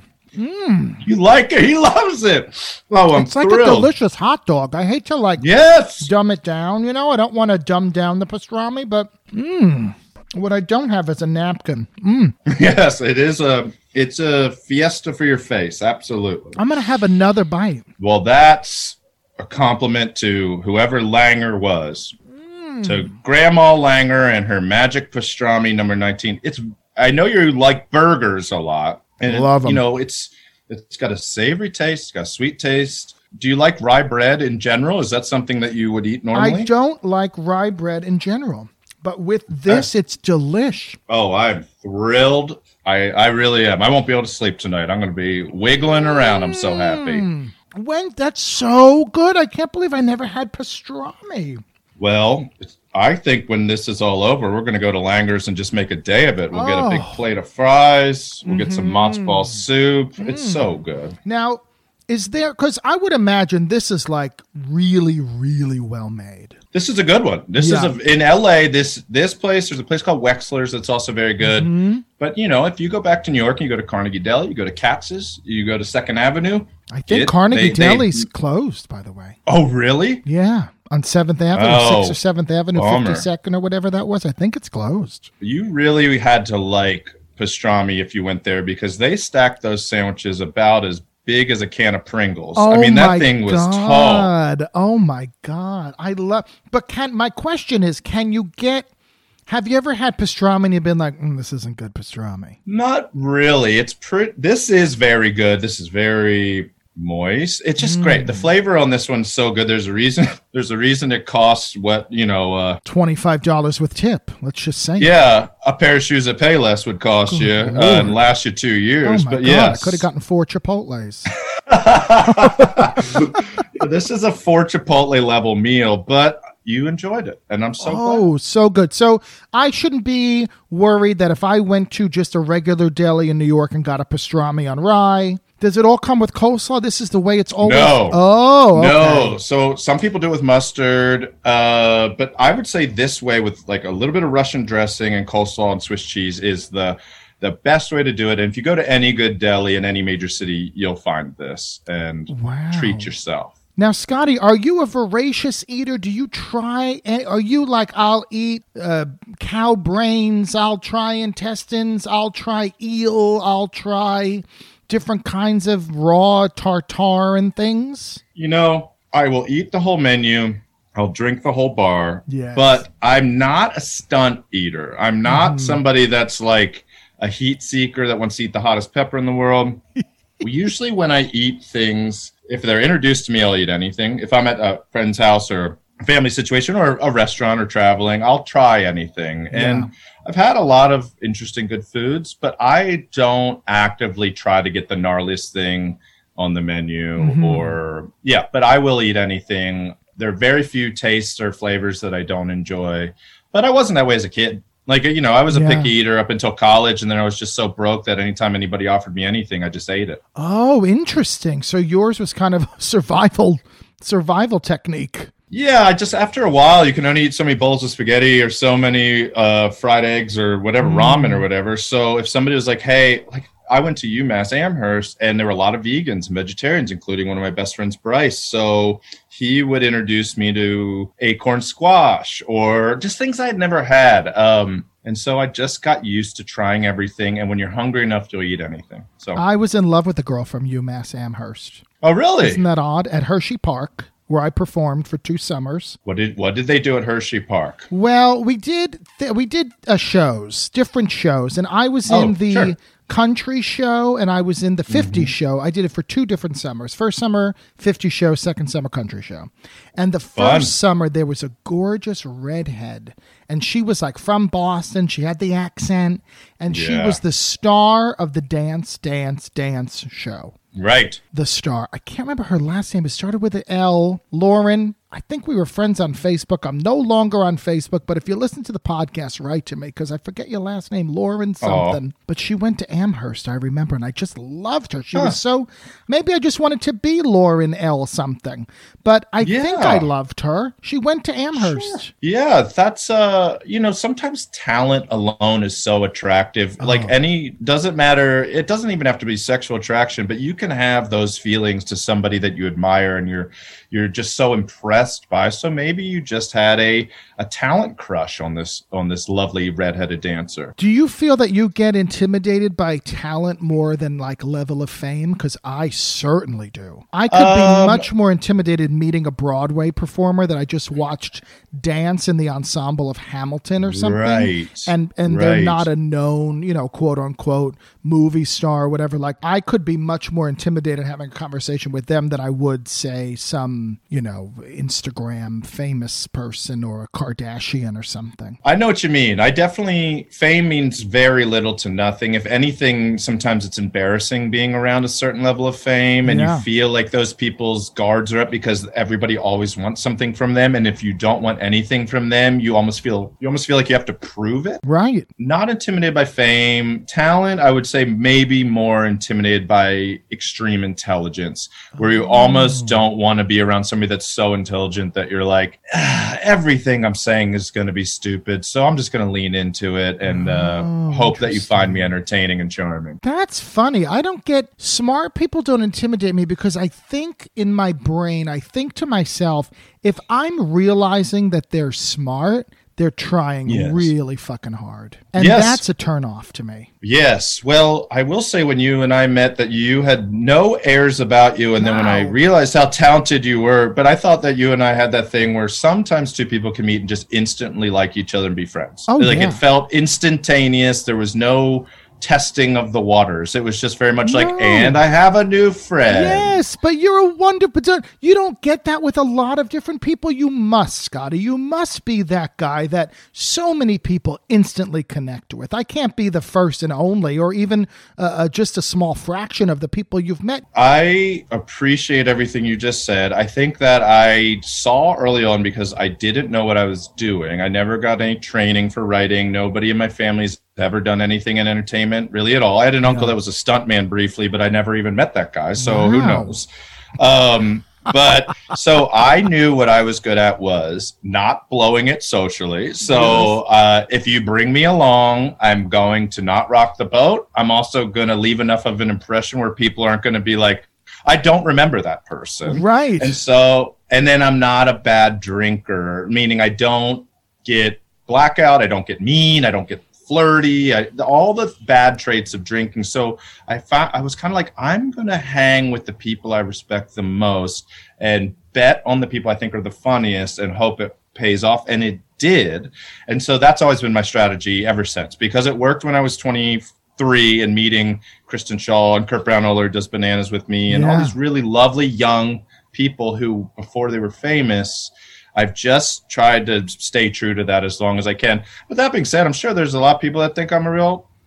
mm. You like it. He loves it. Oh, I'm It's like thrilled. a delicious hot dog. I hate to, like, yes. dumb it down. You know, I don't want to dumb down the pastrami, but mm, what I don't have is a napkin. Mm. Yes, it is a... It's a fiesta for your face, absolutely. I'm going to have another bite. Well, that's a compliment to whoever Langer was. Mm. To Grandma Langer and her magic pastrami number nineteen. It's I know you like burgers a lot. And Love them. You know, it's it's got a savory taste, it's got a sweet taste. Do you like rye bread in general? Is that something that you would eat normally? I don't like rye bread in general. But with this, uh, it's delish. Oh, I'm thrilled. I, I really am. I won't be able to sleep tonight. I'm going to be wiggling around. I'm so happy. When that's so good. I can't believe I never had pastrami. Well, I think when this is all over, we're going to go to Langer's and just make a day of it. We'll oh. get a big plate of fries. We'll mm-hmm. get some matzo ball soup. Mm. It's so good. Now, is there, because I would imagine this is like really, really well made. This is a good one. This yeah. is a, in L A. This this place, there's a place called Wexler's that's also very good. Mm-hmm. But you know, if you go back to New York and you go to Carnegie Deli, you go to Katz's, you go to Second Avenue. I think it, Carnegie they, Deli's they, closed, by the way. Oh, really? Yeah, on Seventh Avenue, oh, Sixth or Seventh Avenue, Fifty Second or whatever that was. I think it's closed. You really had to like pastrami if you went there because they stacked those sandwiches about as big as a can of Pringles. Oh, I mean, that my thing was God. tall. Oh my God. I love, but can, my question is, can you get, have you ever had pastrami and you've been like, mm, this isn't good pastrami? Not really. It's pretty, this is very good. This is very moist. It's just mm. great. The flavor on this one's so good. There's a reason, there's a reason it costs what, you know, uh, twenty-five dollars with tip. Let's just say. Yeah. A pair of shoes at Payless would cost you uh, and last you two years. Oh my but God, yes. I could have gotten four Chipotles. This is a four Chipotle level meal, but you enjoyed it, and I'm so oh, glad. so good. So I shouldn't be worried that if I went to just a regular deli in New York and got a pastrami on rye, does it all come with coleslaw? This is the way it's always. No. Oh, okay. No. So some people do it with mustard, uh, but I would say this way with like a little bit of Russian dressing and coleslaw and Swiss cheese is the the best way to do it. And if you go to any good deli in any major city, you'll find this and wow. treat yourself. Now, Scotty, are you a voracious eater? Do you try? Are you like, I'll eat uh, cow brains, I'll try intestines, I'll try eel, I'll try different kinds of raw tartare and things? You know, I will eat the whole menu. I'll drink the whole bar. Yes. But I'm not a stunt eater. I'm not mm. somebody that's like a heat seeker that wants to eat the hottest pepper in the world. Usually when I eat things, if they're introduced to me, I'll eat anything. If I'm at a friend's house or a family situation or a restaurant or traveling, I'll try anything. Yeah. And I've had a lot of interesting good foods, but I don't actively try to get the gnarliest thing on the menu Mm-hmm. or yeah, but I will eat anything. There are very few tastes or flavors that I don't enjoy, but I wasn't that way as a kid. Like, you know, I was a Yeah. picky eater up until college, and then I was just so broke that anytime anybody offered me anything, I just ate it. Oh, interesting. So yours was kind of survival survival technique. Yeah, I just after a while, you can only eat so many bowls of spaghetti or so many uh, fried eggs or whatever, Mm. ramen or whatever. So if somebody was like, hey, like I went to UMass Amherst and there were a lot of vegans and vegetarians, including one of my best friends, Bryce. So he would introduce me to acorn squash or just things I had never had. Um, and so I just got used to trying everything. And when you're hungry enough, you'll eat anything. So I was in love with a girl from UMass Amherst. oh, really? Isn't that odd? At Hershey Park, where I performed for two summers. What did what did they do at Hershey Park? Well, we did th- we did uh, shows, different shows, and I was in Oh, the sure. country show and I was in the fifties show. I did it for two different summers. First summer, fifties show, second summer, country show. And the first Fun. summer, there was a gorgeous redhead, and she was like from Boston. She had the accent, and she Yeah. was the star of the Dance, Dance, Dance show. Right. The star. I can't remember her last name. It started with an L. Lauren. I think we were friends on Facebook. I'm no longer on Facebook, but if you listen to the podcast, write to me because I forget your last name, Lauren something. But she went to Amherst, I remember, and I just loved her. She Huh. was so, maybe I just wanted to be Lauren L something, but I Yeah. think I loved her. She went to Amherst. Yeah, that's uh you know, sometimes talent alone is so attractive. Like Oh. any doesn't matter, it doesn't even have to be sexual attraction, but you can have those feelings to somebody that you admire and you're you're just so impressed by. So maybe you just had a a talent crush on this on this lovely redheaded dancer. Do you feel that you get intimidated by talent more than like level of fame? Because I certainly do. I could be Um, much more intimidated meeting a Broadway performer that I just watched dance in the ensemble of Hamilton or something. Right. And and they're Right. not a known, you know, quote unquote movie star or whatever. Like I could be much more intimidated having a conversation with them than I would say some, you know, Instagram famous person or a Kardashian or something. I know what you mean. I definitely, fame means very little to nothing. If anything, sometimes it's embarrassing being around a certain level of fame and Yeah. you feel like those people's guards are up because everybody always wants something from them. And if you don't want anything from them, you almost feel, you almost feel like you have to prove it. Right. Not intimidated by fame. Talent, I would say maybe more intimidated by extreme intelligence, where you almost don't want to be around somebody that's so intelligent that you're like, ah, everything I'm saying is going to be stupid. So I'm just going to lean into it and uh, Oh, hope that you find me interesting. entertaining and charming. That's funny. I don't get smart people don't intimidate me because I think in my brain, I think to myself, if I'm realizing that they're smart, they're trying Yes. really fucking hard. And Yes. that's a turnoff to me. Yes. Well, I will say when you and I met that you had no airs about you. And then when I Wow. realized how talented you were, but I thought that you and I had that thing where sometimes two people can meet and just instantly like each other and be friends. Oh, like yeah. it felt instantaneous. There was no testing of the waters. It was just very much like, No. and I have a new friend. Yes, but you're a wonder. But don't- you don't get that with a lot of different people. You must, Scotty. You must be that guy that so many people instantly connect with. I can't be the first and only, or even uh, uh, just a small fraction of the people you've met. I appreciate everything you just said. I think that I saw early on because I didn't know what I was doing. I never got any training for writing. Nobody in my family's ever done anything in entertainment really at all. I had an uncle that was a stuntman briefly, but I never even met that guy. So who Wow. knows? Um, but so I knew what I was good at was not blowing it socially. So uh, if you bring me along, I'm going to not rock the boat. I'm also going to leave enough of an impression where people aren't going to be like, I don't remember that person. Right. And so, and then I'm not a bad drinker, meaning I don't get blackout. I don't get mean. I don't get flirty, I, all the bad traits of drinking. So I found I was kind of like, I'm going to hang with the people I respect the most and bet on the people I think are the funniest and hope it pays off. And it did. And so that's always been my strategy ever since, because it worked when I was twenty-three and meeting Kristen Shaw and Kurt Brownohler does Bananas with me and all Yeah. these really lovely young people who, before they were famous, I've just tried to stay true to that as long as I can. With that being said, I'm sure there's a lot of people that think I'm a real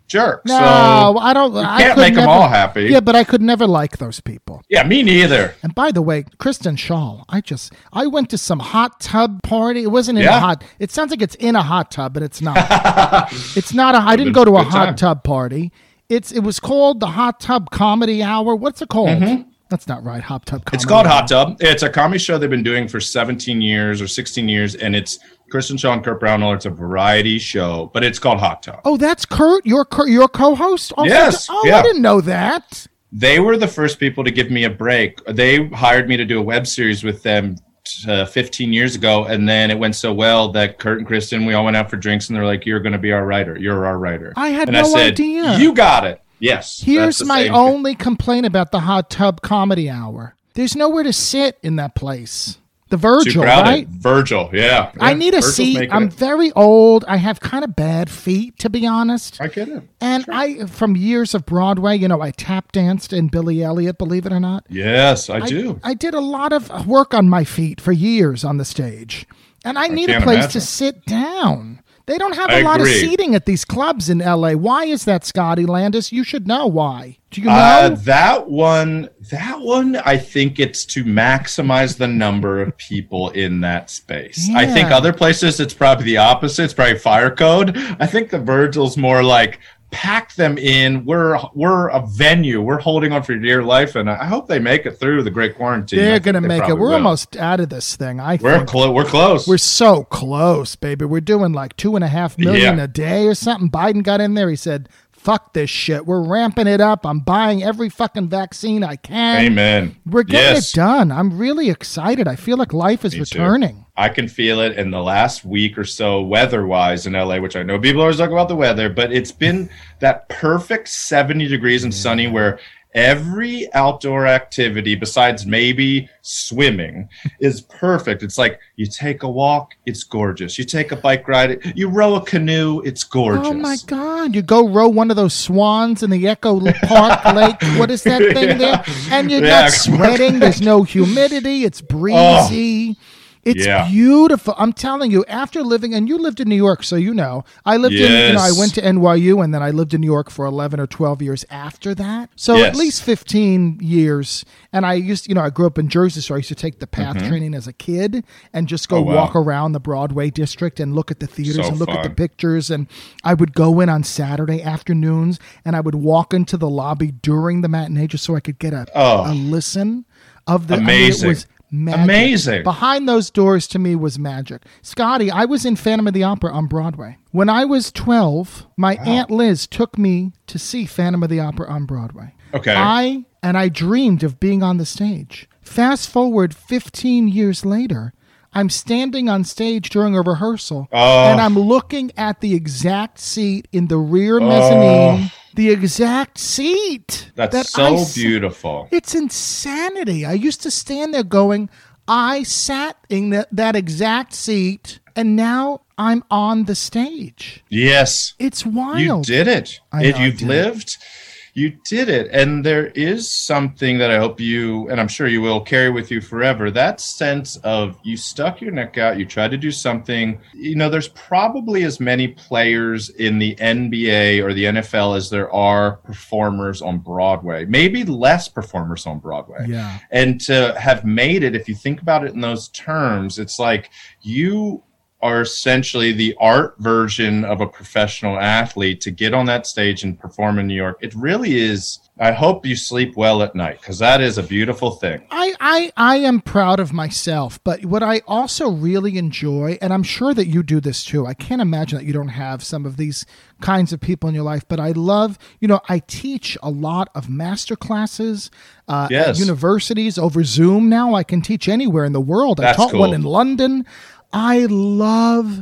jerk. No, so I don't. You I can't could make never, them all happy. Yeah, but I could never like those people. Yeah, me neither. And by the way, Kristen Schaal, I just I went to some hot tub party. It wasn't in Yeah. a hot. It sounds like it's in a hot tub, but it's not. It's not a. I didn't go to a Good hot time. tub party. It's it was called the Hot Tub Comedy Hour. What's it called? Mm-hmm. That's not right. Hot Tub Comedy. It's called Hour. Hot Tub. It's a comedy show they've been doing for seventeen years or sixteen years, and it's Kristen Schaal and Kurt Brownell. It's a variety show, but it's called Hot Tub. Oh, that's Kurt. Your Kurt, your co-host. Also? Yes, Oh, yeah. I didn't know that. They were the first people to give me a break. They hired me to do a web series with them uh, fifteen years ago, and then it went so well that Kurt and Kristen, we all went out for drinks, and they're like, "You're going to be our writer. You're our writer." I had and no I said, idea. You got it. Yes. Here's that's the my same- only complaint about the Hot Tub Comedy Hour. There's nowhere to sit in that place. The Too Virgil, crowded. right? Virgil, yeah. I Yeah, need a Virgil's seat. making I'm it. very old. I have kind of bad feet, to be honest. I get it. And I, from years of Broadway, you know, I tap danced in Billy Elliot, believe it or not. Yes, I, I do. I did a lot of work on my feet for years on the stage. And I need a can't place imagine. to sit down. They don't have I a lot agree. of seating at these clubs in L A. Why is that, Scotty Landis? You should know why. Do you know? Uh, that one, that one, I think it's to maximize the number of people in that space. I think Yeah. other places it's probably the opposite. It's probably fire code. I think the Virgil's more like pack them in. We're we're a venue. We're holding on for dear life, and I hope they make it through the great quarantine. I They're think going to they make it. probably We're will. almost out of this thing, I We're think. close. We're close. We're so close, baby. We're doing like two and a half million Yeah. a day or something. Biden got in there. He said, fuck this shit. We're ramping it up. I'm buying every fucking vaccine I can. Amen. We're getting Yes. it done. I'm really excited. I feel like life is Me too. returning. I can feel it in the last week or so, weather-wise in L A, which I know people always talk about the weather, but it's been that perfect seventy degrees and sunny where every outdoor activity, besides maybe swimming, is perfect. It's like you take a walk, it's gorgeous. You take a bike ride, you row a canoe, it's gorgeous. Oh my God. You go row one of those swans in the Echo Park Lake. What is that thing Yeah. there? And you're Yeah. not sweating. There's no humidity. It's breezy. It's Yeah. beautiful. I'm telling you, after living, and you lived in New York, so you know. I lived in, you know, I Yes. went to N Y U, and then I lived in New York for eleven or twelve years after that. So Yes. at least fifteen years. And I used, you know, I grew up in Jersey, so I used to take the path training as a kid and just go Mm-hmm. Oh, wow. walk around the Broadway district and look at the theaters So and look at the fun. pictures. And I would go in on Saturday afternoons, and I would walk into the lobby during the matinee just so I could get a, Oh. a listen of the Amazing. I mean, it was magic. Amazing. Behind those doors to me was magic. Scotty, I was in Phantom of the Opera on Broadway. When I was twelve, my Aunt Liz took me to see Phantom of the Opera on Broadway. Okay. I and I dreamed of being on the stage. Fast forward fifteen years later, I'm standing on stage during a rehearsal, Oh. and I'm looking at the exact seat in the rear mezzanine. The exact seat. That's that so I s- beautiful. It's insanity. I used to stand there going, I sat in that, that exact seat, and now I'm on the stage. Yes. It's wild. You did it. I It- know I you've did. lived. You did it. And there is something that I hope you, and I'm sure you will, carry with you forever. That sense of you stuck your neck out, you tried to do something. You know, there's probably as many players in the N B A or the N F L as there are performers on Broadway. Maybe less performers on Broadway. Yeah. And to have made it, if you think about it in those terms, it's like you are essentially the art version of a professional athlete to get on that stage and perform in New York. It really is. I hope you sleep well at night because that is a beautiful thing. I, I, I am proud of myself, but what I also really enjoy, and I'm sure that you do this too, I can't imagine that you don't have some of these kinds of people in your life, but I love, you know, I teach a lot of master classes uh, Yes. at universities over Zoom now. I can teach anywhere in the world. I That's taught cool. one in London. I love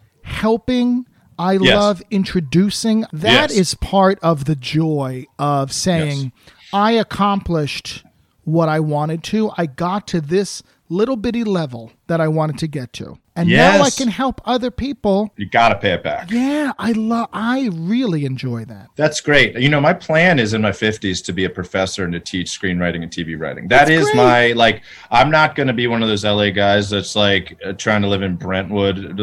helping. I Yes. love introducing. That Yes. is part of the joy of saying, Yes. I accomplished what I wanted to. I got to this little bitty level that I wanted to get to. And now I Yes. can help other people. You got to pay it back. Yeah, I love I really enjoy that. That's great. You know, my plan is in my fifties to be a professor and to teach screenwriting and T V writing. That That's is great. my, like, I'm not going to be one of those L A guys that's like uh, trying to live in Brentwood, the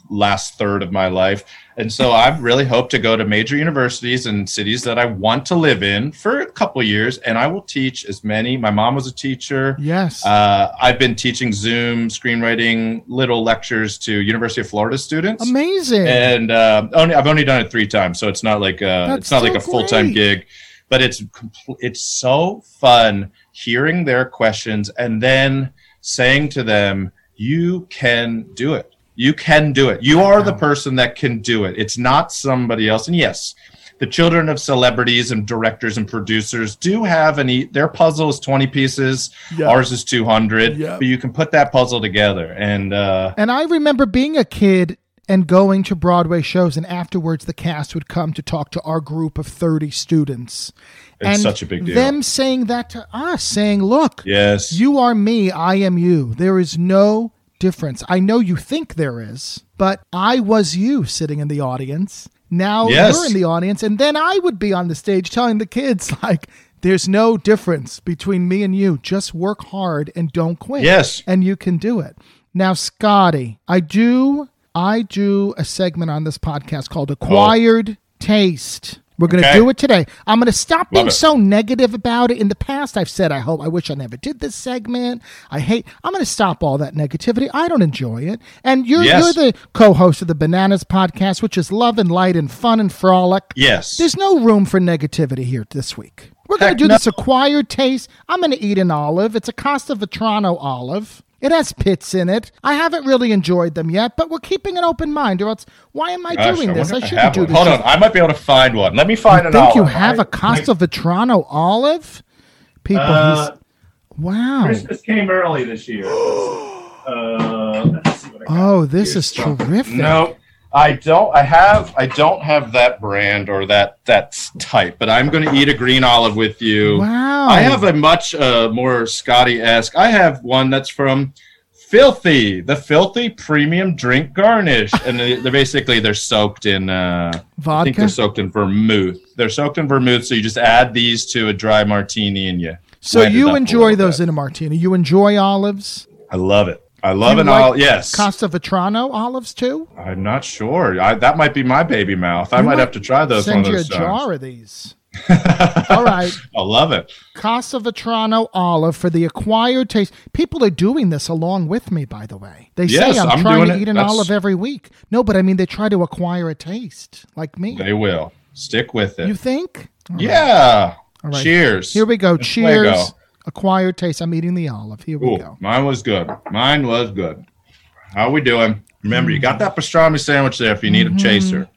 last third of my life. And so I really hope to go to major universities and cities that I want to live in for a couple of years. And I will teach as many. My mom was a teacher. Yes. Uh, I've been teaching Zoom, screenwriting, little lectures to University of Florida students. Amazing. And uh, only I've only done it three times. So it's not like a, it's not so like a full-time great. gig. But it's compl- it's so fun hearing their questions and then saying to them, you can do it. You can do it. You are the person that can do it. It's not somebody else. And yes, the children of celebrities and directors and producers do have an, e- their puzzle is twenty pieces. Yep. Ours is two hundred. Yep. But you can put that puzzle together. And, uh, and I remember being a kid and going to Broadway shows, and afterwards the cast would come to talk to our group of thirty students. It's and such a big deal. Them saying that to us, saying, look, yes, you are me, I am you. There is no difference. I know you think there is, but I was you sitting in the audience. Now yes. you're in the audience, and then I would be on the stage telling the kids, like, there's no difference between me and you. Just work hard and don't quit. Yes. And you can do it. Now, Scotty, I do... I do a segment on this podcast called Acquired oh. Taste. We're going to okay. do it today. I'm going to stop being so negative about it. In the past, I've said, I hope, I wish I never did this segment. I hate, I'm going to stop all that negativity. I don't enjoy it. And you're, yes. you're the co-host of the Bananas podcast, which is love and light and fun and frolic. Yes. There's no room for negativity here this week. We're going to do no. this Acquired Taste. I'm going to eat an olive. It's a Castelvetrano olive. It has pits in it. I haven't really enjoyed them yet, but we're keeping an open mind. Or else, why am I Gosh, doing I this? I I shouldn't do one. this. Hold on, I might be able to find one. Let me find you an think olive. you have I, a Castelvetrano olive? People, uh, he's... Wow. Christmas came early this year. uh, let's see what I got. Oh, this Here's is some. terrific. No, I don't. I have. I don't have that brand or that that type. But I'm going to eat a green olive with you. Wow. I have a much uh, more Scotty-esque. I have one that's from Filthy, the Filthy Premium Drink Garnish, and they, they're basically they're soaked in uh, vodka. I think they're soaked in vermouth. They're soaked in vermouth, so you just add these to a dry martini, and you. So you enjoy those bit. in a martini. You enjoy olives. I love it. I love an like olive. Yes. Castelvetrano olives too. I'm not sure. I, that might be my baby mouth. I you might, might have to try those. Send one of you those a times. jar of these. All right. I love it. Castelvetrano olive for the acquired taste. People are doing this along with me, by the way. They yes, say I'm, I'm trying doing to it. eat an That's... olive every week. No, but I mean, they try to acquire a taste like me. They will. Stick with it. You think? All yeah. Right. All right. Cheers. Here we go. Let's Cheers. Acquired taste. I'm eating the olive. Here we Ooh, go. Mine was good. Mine was good. How are we doing? Remember, mm. you got that pastrami sandwich there if you need mm-hmm. a chaser.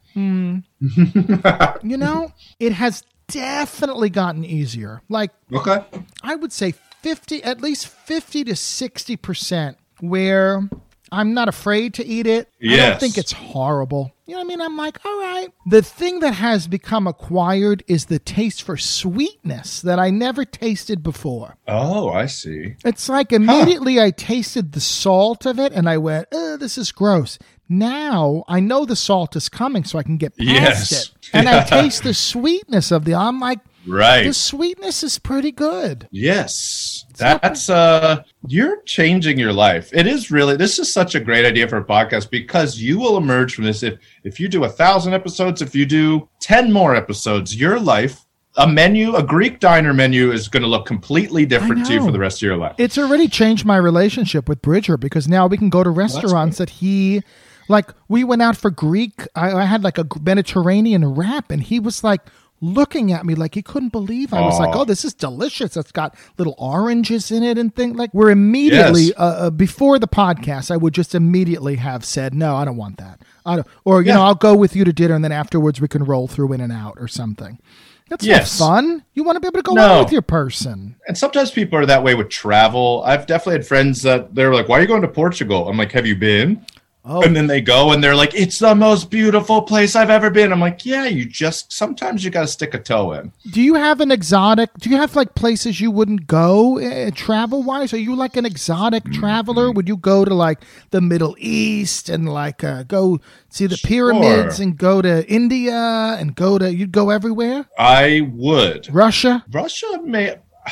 Mm. You know, it has definitely gotten easier. Like, okay, I would say fifty, at least fifty to sixty percent where I'm not afraid to eat it. Yes. I don't think it's horrible. You know what I mean? I'm like, all right. The thing that has become acquired is the taste for sweetness that I never tasted before. Oh, I see. It's like immediately huh. I tasted the salt of it and I went, oh, this is gross. Now I know the salt is coming so I can get past yes. it. And I taste the sweetness of the, I'm like, right. the sweetness is pretty good. Yes. That's, uh, you're changing your life. It is really, this is such a great idea for a podcast because you will emerge from this. If, if you do a thousand episodes, if you do ten more episodes, your life, a menu, a Greek diner menu is going to look completely different to you for the rest of your life. It's already changed my relationship with Bridger because now we can go to restaurants that he, like we went out for Greek. I, I had like a Mediterranean wrap and he was like, looking at me like he couldn't believe. I was Aww. like, oh, this is delicious. It's got little oranges in it and things like we're immediately yes. uh, uh, before the podcast, I would just immediately have said, no, I don't want that. I don't, or, you yeah. know, I'll go with you to dinner and then afterwards we can roll through In-N-Out or something. That's yes. not fun. You want to be able to go no. out with your person. And sometimes people are that way with travel. I've definitely had friends that they're like, why are you going to Portugal? I'm like, have you been? Oh. And then they go and they're like, it's the most beautiful place I've ever been. I'm like, yeah, you just, sometimes you got to stick a toe in. Do you have an exotic, do you have like places you wouldn't go uh, travel wise? Are you like an exotic mm-hmm. traveler? Would you go to like the Middle East and like uh, go see the pyramids sure. and go to India and go to, you'd go everywhere? I would. Russia? Russia may...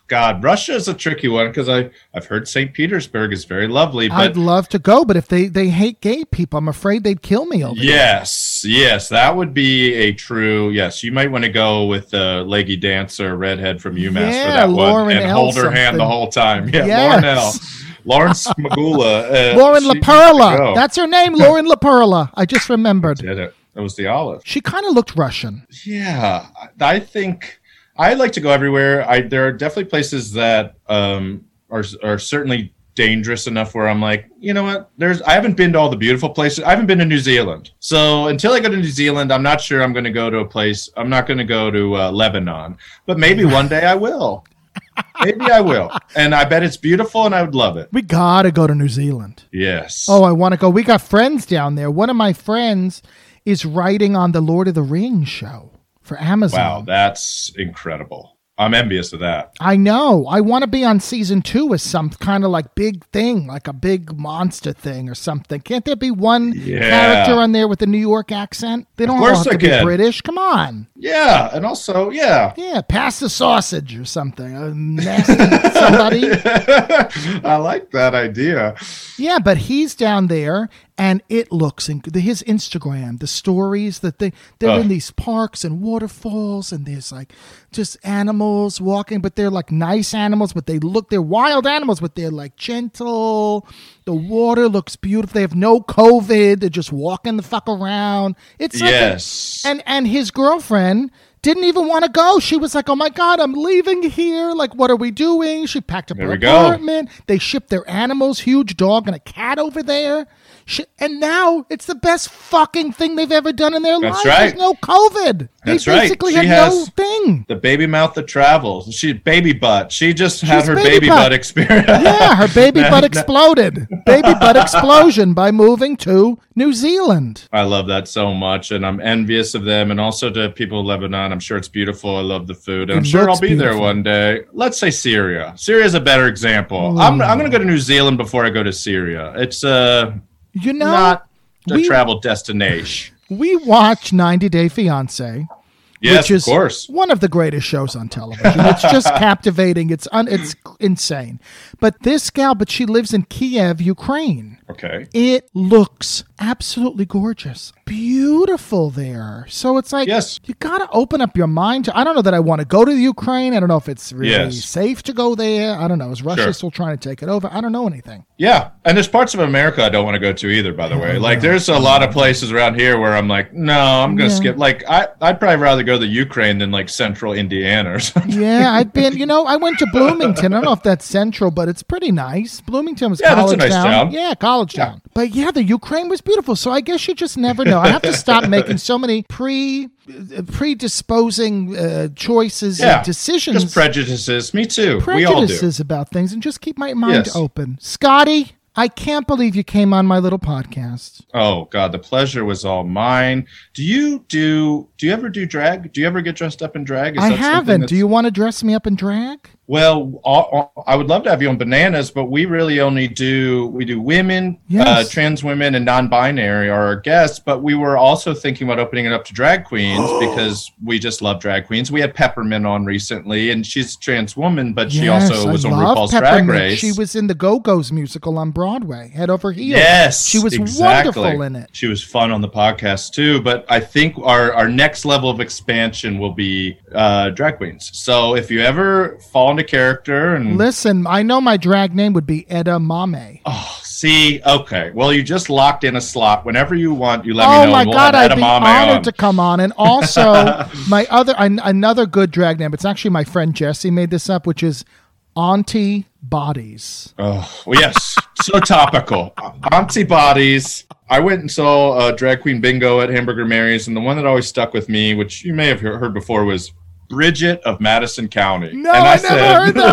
God, Russia is a tricky one because I I've heard Saint Petersburg is very lovely. But I'd love to go, but if they, they hate gay people, I'm afraid they'd kill me over yes, there. Yes, that would be a true yes. You might want to go with the leggy dancer redhead from UMass Yeah, for that Lauren one and L. hold her something. hand the whole time. Yeah, Yes. Lauren L. Lawrence Magula. Uh, Lauren she needs to LaPerla. go. That's her name, Lauren LaPerla. I just remembered. Did it. That was the olive. She kind of looked Russian. Yeah, I think I like to go everywhere. I there are definitely places that um, are are certainly dangerous enough where I'm like, you know what? There's I haven't been to all the beautiful places. I haven't been to New Zealand, so until I go to New Zealand, I'm not sure I'm going to go to a place. I'm not going to go to uh, Lebanon, but maybe one day I will. Maybe I will, and I bet it's beautiful, and I would love it. We gotta go to New Zealand. Yes. Oh, I want to go. We got friends down there. One of my friends is writing on the Lord of the Rings show for Amazon. Wow, that's incredible. I'm envious of that. I know. I want to be on season two as some kind of like big thing, like a big monster thing or something. Can't there be one Yeah. character on there with a New York accent? They don't Of all course have to they be can. British. Come on. Yeah, and also, yeah. Yeah, pass the sausage or something. A nasty somebody. I like that idea. Yeah, but he's down there, and it looks in his Instagram, the stories that they they're Ugh. in these parks and waterfalls, and there's like just animals walking, but they're like nice animals, but they look they're wild animals, but they're like gentle. The water looks beautiful. They have no COVID. They're just walking the fuck around. It's like a- Yes. and and his girlfriend didn't even want to go. She was like, "Oh my God, I'm leaving here. Like, what are we doing?" She packed up There her we go. apartment. They shipped their animals, huge dog and a cat over there. She, and now it's the best fucking thing they've ever done in their That's lives. right. There's no COVID. That's they right. basically She have no has- thing. The baby mouth that travels. She baby butt. She just had She's her baby baby, butt. butt, experience. Yeah, her baby No, butt no. exploded. Baby butt explosion by moving to New Zealand. I love that so much, and I'm envious of them. And also to people in Lebanon, I'm sure it's beautiful. I love the food, and It I'm sure I'll looks be there beautiful. one day. Let's say Syria. Syria is a better example. I'm I'm going to go to New Zealand before I go to Syria. It's uh You know, not a we- travel destination. we watch ninety Day Fiancé. Yes, which is of course. one of the greatest shows on television. It's just captivating. It's un, it's insane. But this gal, but she lives in Kiev, Ukraine. Okay. It looks absolutely gorgeous. Beautiful there. So it's like, Yes. you got to open up your mind. To, I don't know that I want to go to the Ukraine. I don't know if it's really Yes. safe to go there. I don't know. Is Russia Sure. still trying to take it over? I don't know anything. Yeah, and there's parts of America I don't want to go to either. By the way, like there's a lot of places around here where I'm like, no, I'm gonna Yeah. skip. Like I, I'd probably rather go to the Ukraine than like central Indiana or something. Yeah, I've been, you know, I went to Bloomington. I don't know if that's central, but it's pretty nice. Bloomington was Yeah, that's a college nice town. town. Yeah, college Yeah. town. But yeah, the Ukraine was beautiful. So I guess you just never know. I have to stop making so many pre uh, predisposing uh, choices Yeah, and decisions, Just prejudices. Me too. We all do. prejudices about things, and just keep my mind Yes. open. Scotty, I can't believe you came on my little podcast. Oh God, the pleasure was all mine. Do you do? Do you ever do drag? Do you ever get dressed up in drag? Is I that something haven't. that's- Do you want to dress me up in drag? Well, all, all- I would love to have you on Bananas, but we really only do we do women, Yes. uh, trans women, and non-binary are our guests. But we were also thinking about opening it up to drag queens because we just love drag queens. We had Peppermint on recently, and she's a trans woman, but she Yes, also I was on love RuPaul's Drag Peppermint. Race. She was in the Go-Go's musical on Broadway, Head Over Heels. Yes, She was exactly. wonderful in it. She was fun on the podcast too. But I think our, our next level of expansion will be uh, drag queens. So if you ever fall into character and Listen, I know my drag name would be Edda Mame. oh, see, okay, well you just locked in a slot. Whenever you want, you let me Oh know. my and we'll God, have I'd be edamame honored on. to come on. And also, my other an, another good drag name. It's actually my friend Jesse made this up, which is Auntie Bodies. Oh, well, yes, so topical. Auntie Bodies. I went and saw uh, Drag Queen Bingo at Hamburger Mary's, and the one that always stuck with me, which you may have he- heard before, was Bridget of Madison County. No, and I, never heard that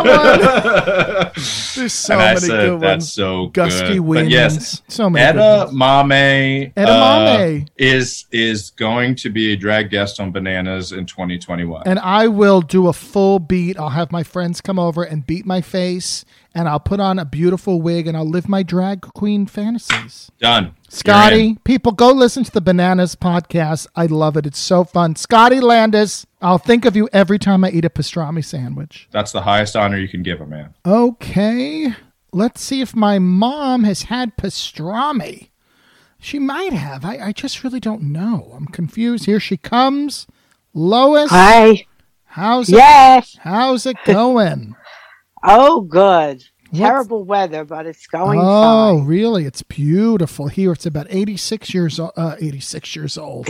one. There's so and I many said, good that's ones. so Gusty good. Winds. But yes, So many good Edda ones. Mame, Edda uh, Mame. is is going to be a drag guest on Bananas in twenty twenty-one. And I will do a full beat. I'll have my friends come over and beat my face, and I'll put on a beautiful wig, and I'll live my drag queen fantasies. Done. Scotty, people, go listen to the Bananas podcast. I love it. It's so fun. Scotty Landis, I'll think of you every time I eat a pastrami sandwich. That's the highest honor you can give a man. Okay. Let's see if my mom has had pastrami. She might have. I, I just really don't know. I'm confused. Here she comes. Lois. Hi. How's it, Yes. how's it going? Oh, good. What's- Terrible weather, but it's going Oh, fine. really? It's beautiful here. It's about eighty-six years old. Uh, eighty-six years old.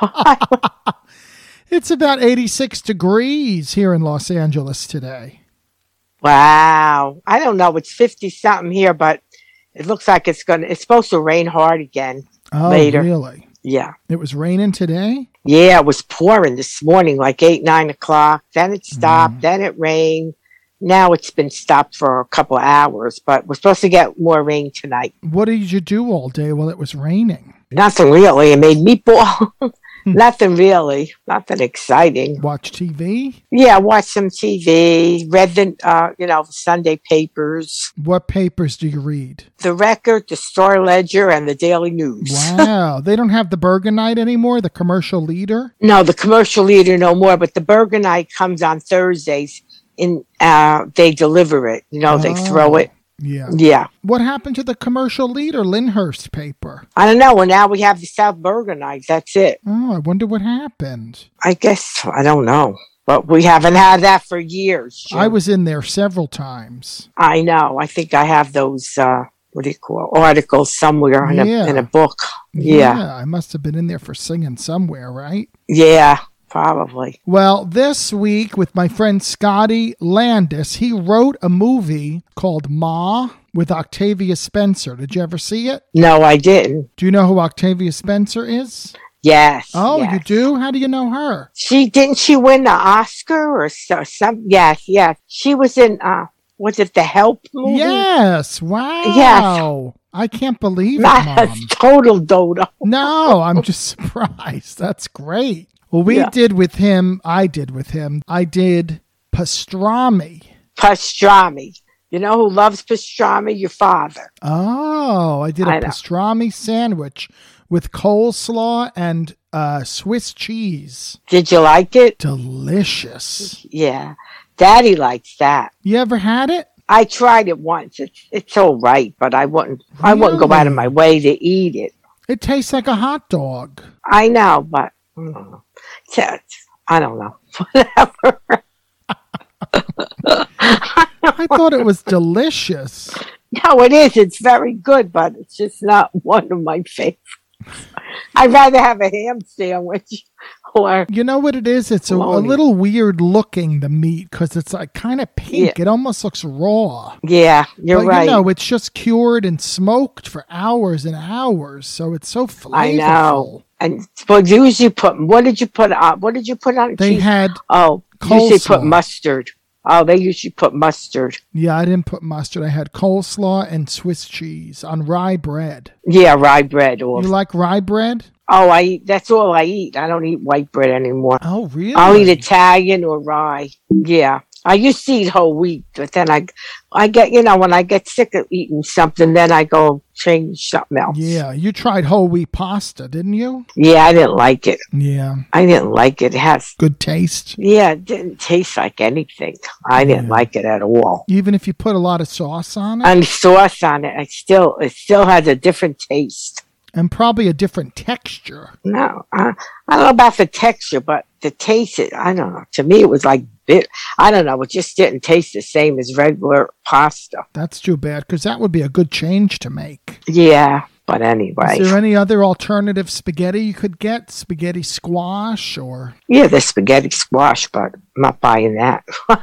It's about eighty-six degrees here in Los Angeles today. Wow. I don't know. It's fifty something here, but it looks like it's going to, it's supposed to rain hard again Oh, later. really? Yeah. It was raining today? Yeah. It was pouring this morning, like eight, nine o'clock. Then it stopped. Mm. Then it rained. Now it's been stopped for a couple of hours, but we're supposed to get more rain tonight. What did you do all day while it was raining? Nothing really. I made meatball. Nothing really. Nothing exciting. Watch T V? Yeah, watched some T V, read the, uh, you know, Sunday papers, What papers do you read? the Record, the Star Ledger, and the Daily News. Wow. They don't have the Burgonite anymore, the commercial leader? No, the Commercial Leader no more, but the Burgonite comes on Thursdays. In uh, they deliver it. You know, they Oh. throw it. Yeah. Yeah, What happened to the commercial leader, Lyndhurst paper? I don't know. Well, now we have the South Burgonite. That's it. Oh, I wonder what happened. I guess I don't know, but we haven't had that for years. Jim. I was in there several times. I know. I think I have those. Uh, what do you call it? Articles somewhere in a Yeah. in a book. Yeah. I must have been in there for singing somewhere, right? Yeah, probably. Well, this week with my friend Scotty Landis, he wrote a movie called Ma with Octavia Spencer. Did you ever see it? No, I didn't. Do you know who Octavia Spencer is? Yes. Oh, yes. you do? How do you know her? She didn't she win the Oscar or so, some? Yes, yes. She was in. Uh, was it the Help movie? Yes. Wow. Yes. I can't believe it, Not Mom. a total dodo. No, I'm just surprised. That's great. Well, we Yeah. did with him, I did with him, I did pastrami. Pastrami. You know who loves pastrami? Your father. Oh, I did a I know. pastrami sandwich with coleslaw and uh, Swiss cheese. Did you like it? Delicious. Yeah. Daddy likes that. You ever had it? I tried it once. It's it's all right, but I wouldn't I wouldn't go out of my way to eat it. It tastes like a hot dog. I know, but I don't know. It's- I don't know. Whatever. I thought it was delicious. No, it is. It's very good, but it's just not one of my favorites. I'd rather have a ham sandwich or You know what it is? It's a, a Bologna. little weird looking, the meat, because it's like kind of pink. It almost looks raw. yeah, you're but right. you know, it's just cured and smoked for hours and hours, so it's so flavorful. I know. And but usually put what did you put on? What did you put on? They cheese? had, oh, usually put coleslaw. mustard. Oh, they usually put mustard. yeah, I didn't put mustard. I had coleslaw and Swiss cheese on rye bread. Yeah, rye bread. Or You like rye bread? oh, I eat. That's all I eat. I don't eat white bread anymore. Oh, really? I'll eat Italian or rye. Yeah. I used to eat whole wheat, but then I, I get, you know, when I get sick of eating something, then I go change something else. Yeah, you tried whole wheat pasta, didn't you? Yeah, I didn't like it. Yeah, I didn't like it. It has, good taste. yeah, it didn't taste like anything. I didn't Yeah. like it at all. Even if you put a lot of sauce on it, And sauce on it, I still, it still has a different taste. and probably a different texture. No, I, I don't know about the texture, but the taste, it, I don't know. To me, it was like bit. I don't know. It just didn't taste the same as regular pasta. That's too bad, because that would be a good change to make. Yeah, but anyway. Is there any other alternative spaghetti you could get? Spaghetti squash, or Yeah, the spaghetti squash, but I'm not buying that.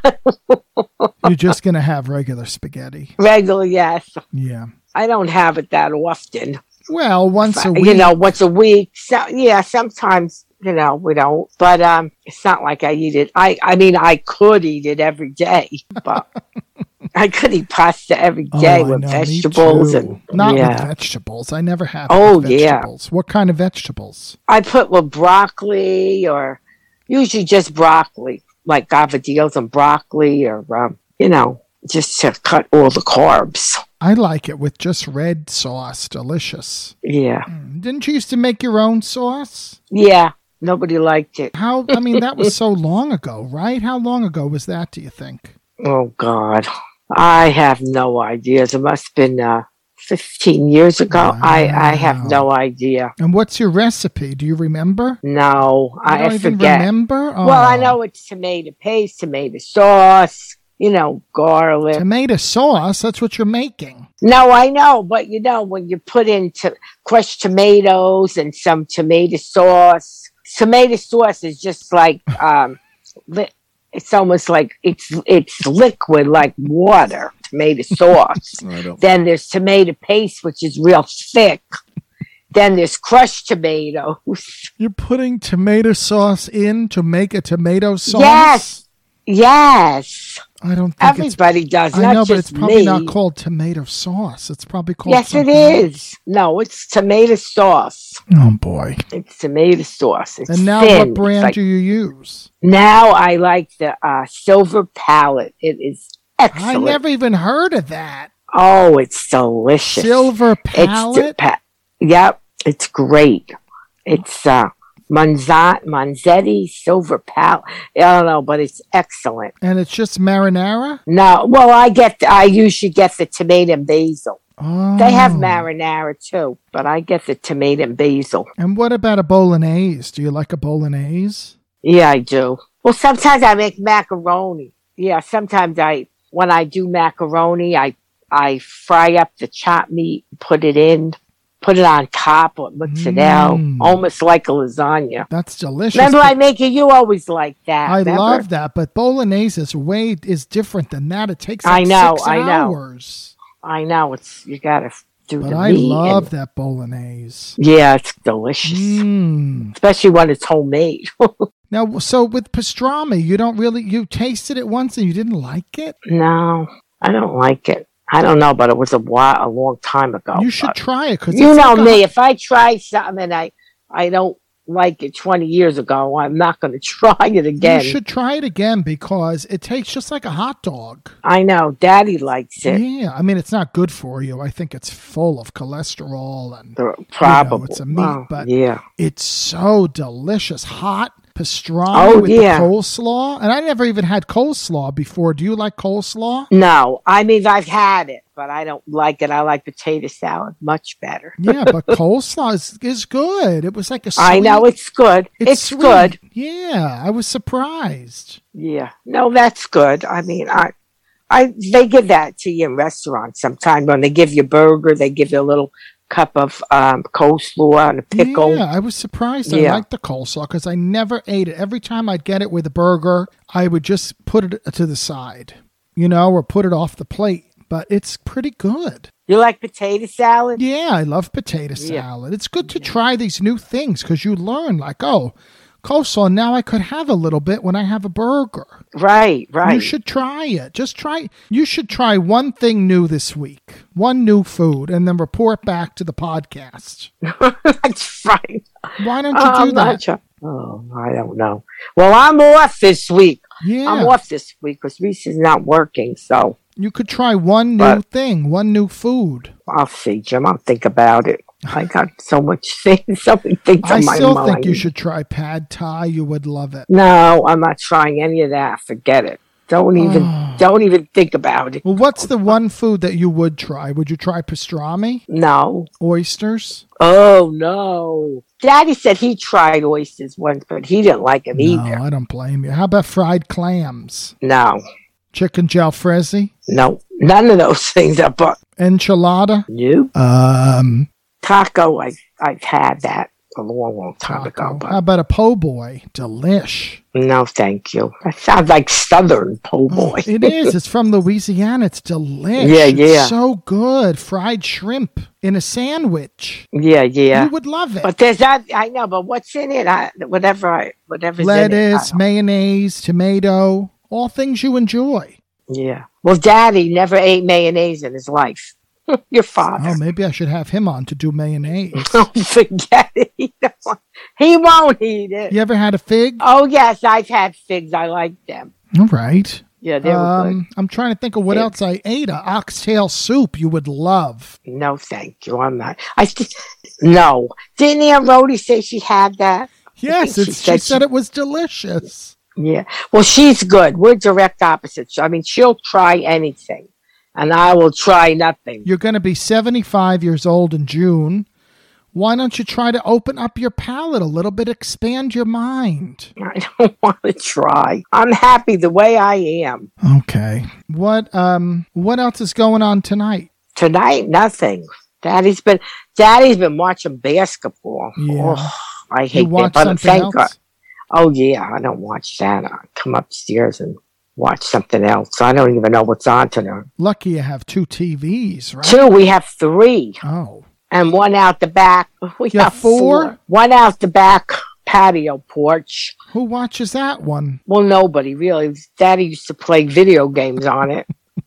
you're just going to have regular spaghetti? Regular, yes. Yeah. I don't have it that often. Well, once a week. You know, once a week. So, yeah, sometimes, you know, we don't. But um, it's not like I eat it. I, I mean, I could eat it every day, but I could eat pasta every Oh, day I with know, me vegetables too. and not yeah. with vegetables. I never have. Oh, with yeah. vegetables. What kind of vegetables? I put with broccoli or usually just broccoli, like gavadils and broccoli or, um, you know, just to cut all the carbs. I like it with just red sauce. Delicious. Yeah. Mm. Didn't you used to make your own sauce? Yeah. Nobody liked it. How? I mean, that was so long ago, right? How long ago was that, do you think? Oh, God. I have no idea. It must have been uh, fifteen years ago. Wow. I, I have no idea. And what's your recipe? Do you remember? No, You I, don't I even forget. remember? Oh. Well, I know it's tomato paste, tomato sauce, you know, garlic. Tomato sauce, that's what you're making. No, I know, but you know, when you put in to crushed tomatoes and some tomato sauce, tomato sauce is just like, um, li- it's almost like it's it's liquid like water, tomato sauce. Then there's tomato paste, which is real thick. Then there's crushed tomatoes. You're putting tomato sauce in to make a tomato sauce? Yes, yes. I don't think Everybody it's, does. I not know, but just it's probably me. not called tomato sauce. It's probably called Yes, it something else. is. No, it's tomato sauce. Oh, boy. It's tomato sauce. It's And now thin. what It's brand like- do you use? Now I like the uh, silver palette. It is I excellent. never even heard of that. Oh, it's delicious. Silver It's the palette? pa- Yep, it's great. It's uh, Monza- Monzetti silver palette. I don't know, but it's excellent. And it's just marinara? No, well, I get. I usually get the tomato and basil. Oh. They have marinara too, but I get the tomato and basil. And what about a bolognese? Do you like a bolognese? Yeah, I do. Well, sometimes I make macaroni. Yeah, sometimes I, when I do macaroni, I I fry up the chopped meat, put it in, put it on top, or mix it out, Mm. almost like a lasagna. That's delicious. Remember, but I make it. You always like that. I remember? love that, but bolognese is way is different than that. It takes like I know, six I know. hours. I know it's you gotta do But the I meat. love and- that bolognese. Yeah, it's delicious, Mm. especially when it's homemade. Now, so with pastrami, you don't really you tasted it once and you didn't like it. No, I don't like it. I don't know, but it was a while, a long time ago. You should but- try it because You know me. If I try something and I, I don't like it twenty years ago, I'm not going to try it again. You should try it again because it tastes just like a hot dog. I know. Daddy likes it. Yeah, I mean it's not good for you. I think it's full of cholesterol and The- Probably. it's a meat, Oh, but- yeah. it's so delicious. Hot pastrami Oh, with yeah. the coleslaw. And I never even had coleslaw before. Do you like coleslaw? No, I mean I've had it, but I don't like it. I like potato salad much better. Yeah, but coleslaw is, is good. It was like a sweet, I know it's good. It's, sweet. good. Yeah, I was surprised. Yeah. No, that's good. I mean, I, I they give that to you in restaurants sometimes when they give you a burger. They give you a little cup of um, coleslaw and a pickle. Yeah, I was surprised. I Yeah. liked the coleslaw because I never ate it. Every time I'd get it with a burger, I would just put it to the side, you know, or put it off the plate. But it's pretty good. You like potato salad? Yeah, I love potato Yeah. salad. It's good to try these new things because you learn, like, oh, coleslaw, now I could have a little bit when I have a burger. Right, right. You should try it. Just try. You should try one thing new this week, one new food, and then report back to the podcast. That's right. Why don't you I'm do not that? sure. Oh, I don't know. Well, I'm off this week. Yeah, I'm off this week because Reese's not working, so you could try one new But- thing, one new food. I'll see, Jim. I'll think about it. I got so much things, so many things I on my still mind. think you should try pad thai. You would love it. No, I'm not trying any of that. Forget it. Don't even, Oh. don't even think about it. Well, what's the one food that you would try? Would you try pastrami? No. Oysters? Oh no. Daddy said he tried oysters once, but he didn't like them No, either. I don't blame you. How about fried clams? No, Chicken jalfrezi? no, none of those things are. But Enchilada? you Um, taco, I I've had that a long, long time ago. taco. But How about a po' boy? Delish. no, thank you. That sounds like Southern po' boy. Oh, it is. It's from Louisiana. It's delish. Yeah, It's yeah. so good. Fried shrimp in a sandwich. Yeah, yeah. You would love it. But there's that. I know, but what's in it? I, whatever I, whatever's in it. Lettuce, I- mayonnaise, tomato, all things you enjoy. yeah. Well, Daddy never ate mayonnaise in his life. Your father. Oh, maybe I should have him on to do mayonnaise. Don't forget it. He, don't- he won't eat it. You ever had a fig? Oh, yes, I've had figs. I like them. All right. Yeah, they were Um, good. I'm trying to think of what Yeah. else I ate. A oxtail soup you would love. No, thank you. I'm not. I st- no. Didn't Aunt Rhodey say she had that? Yes, she it's, she said said she- it was delicious. Yeah. Well, she's good. We're direct opposites. I mean, she'll try anything, and I will try nothing. You're going to be seventy-five years old in June. Why don't you try to open up your palate a little bit, expand your mind? I don't want to try. I'm happy the way I am. Okay. What um what else is going on tonight? Tonight, nothing. Daddy's been Daddy's been watching basketball. Yeah. Oh, I You hate watch that, but something thank else? God. Oh yeah, I don't watch that. I come upstairs and watch something else. I don't even know what's on tonight. Lucky you have two T Vs, right? Two, we have three, Oh. and one out the back. We You have have four? One out the back patio porch. Who watches that one? Well, nobody really. Daddy used to play video games on it.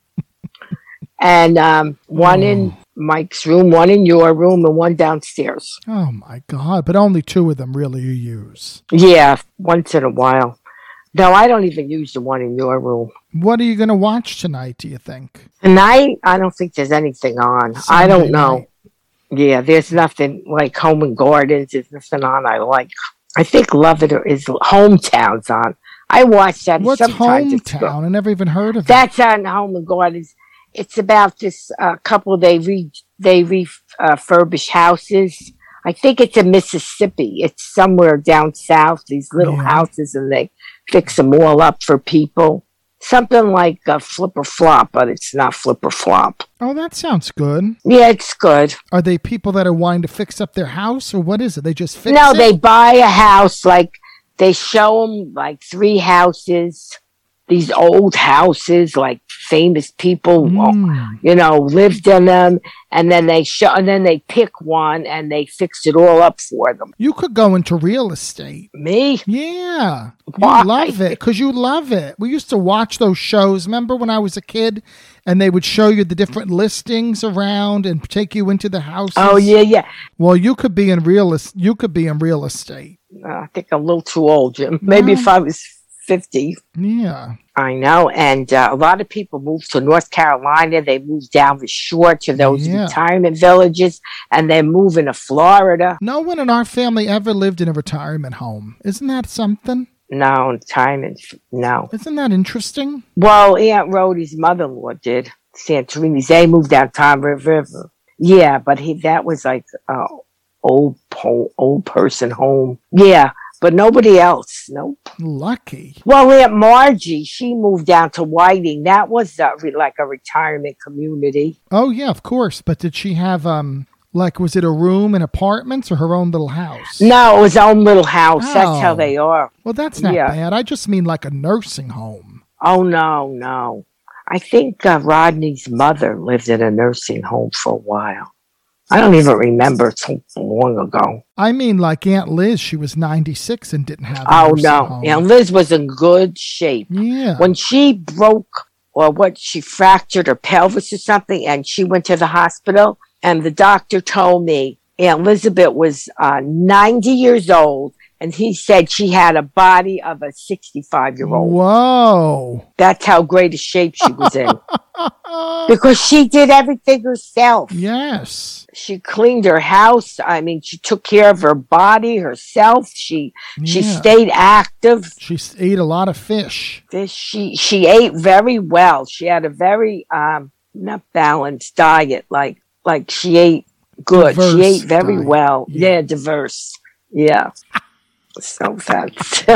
And um, one in Mike's room, one in your room, and one downstairs. Oh my God! But only two of them really you use. Yeah, once in a while. No, I don't even use the one in your room. What are you going to watch tonight? Do you think? Tonight, I don't think there's anything on. I Sunday don't know. night. Yeah, there's nothing like Home and Gardens. There's nothing on I like. I think Love It or is Hometown's on. I watch that. What's sometimes it's good. Hometown? I never even heard of it. That's on Home and Gardens. It's about this uh, couple. They re they refurbish houses. I think it's in Mississippi. It's somewhere down south. These little Yeah. houses, and they fix them all up for people. Something like uh, Flip or Flop, but it's not Flip or Flop. Oh, that sounds good. Yeah, it's good. Are they people that are wanting to fix up their house, or what is it? They just fix No, it? they buy a house. Like they show them like three houses. These old houses, like famous people, Mm. you know, lived in them, and then they show, and then they pick one, and they fix it all up for them. You could go into real estate. Me? Yeah. Why? You love it because you love it. We used to watch those shows. Remember when I was a kid and they would show you the different listings around and take you into the houses? Oh yeah, yeah. Well, you could be in real es- you could be in real estate. Uh, I think I'm a little too old, Jim. Maybe No. if I was fifty. Yeah. I know, and uh, a lot of people move to North Carolina. They move down the shore to those Yeah. retirement villages, and they're moving to Florida. No one in our family ever lived in a retirement home. Isn't that something? No, retirement, no. Isn't that interesting? Well, Aunt Rhodey's mother-in-law did. Santorini's. They moved down Tom River. Yeah, but he that was like uh, old po- old person home. Yeah, but nobody else. Nope. Lucky. Well, Aunt Margie, she moved down to Whiting. That was uh, re- like a retirement community. Oh yeah, of course. But did she have um like was it a room and apartments or her own little house? No, it was own little house. That's how Oh. they are. Well, that's not Yeah. bad. I just mean like a nursing home. Oh no, no. I think uh, Rodney's mother lived in a nursing home for a while. I don't even remember. It's so long ago. I mean, like Aunt Liz, she was ninety-six and didn't have. A Oh nursing no. home. Yeah, Liz was in good shape. Yeah. When she broke or what she fractured her pelvis or something and she went to the hospital and the doctor told me Aunt Elizabeth was uh, ninety years old and he said she had a body of a sixty-five year old. Whoa. That's how great a shape she was in. Because she did everything herself. Yes. She cleaned her house. I mean, she took care of her body herself. She she Yeah. stayed active. She s- ate a lot of fish. This she she ate very well. She had a very um not balanced diet. Like like she ate good. Diverse she ate very diet. well. Yeah. Yeah, diverse. Yeah. So that's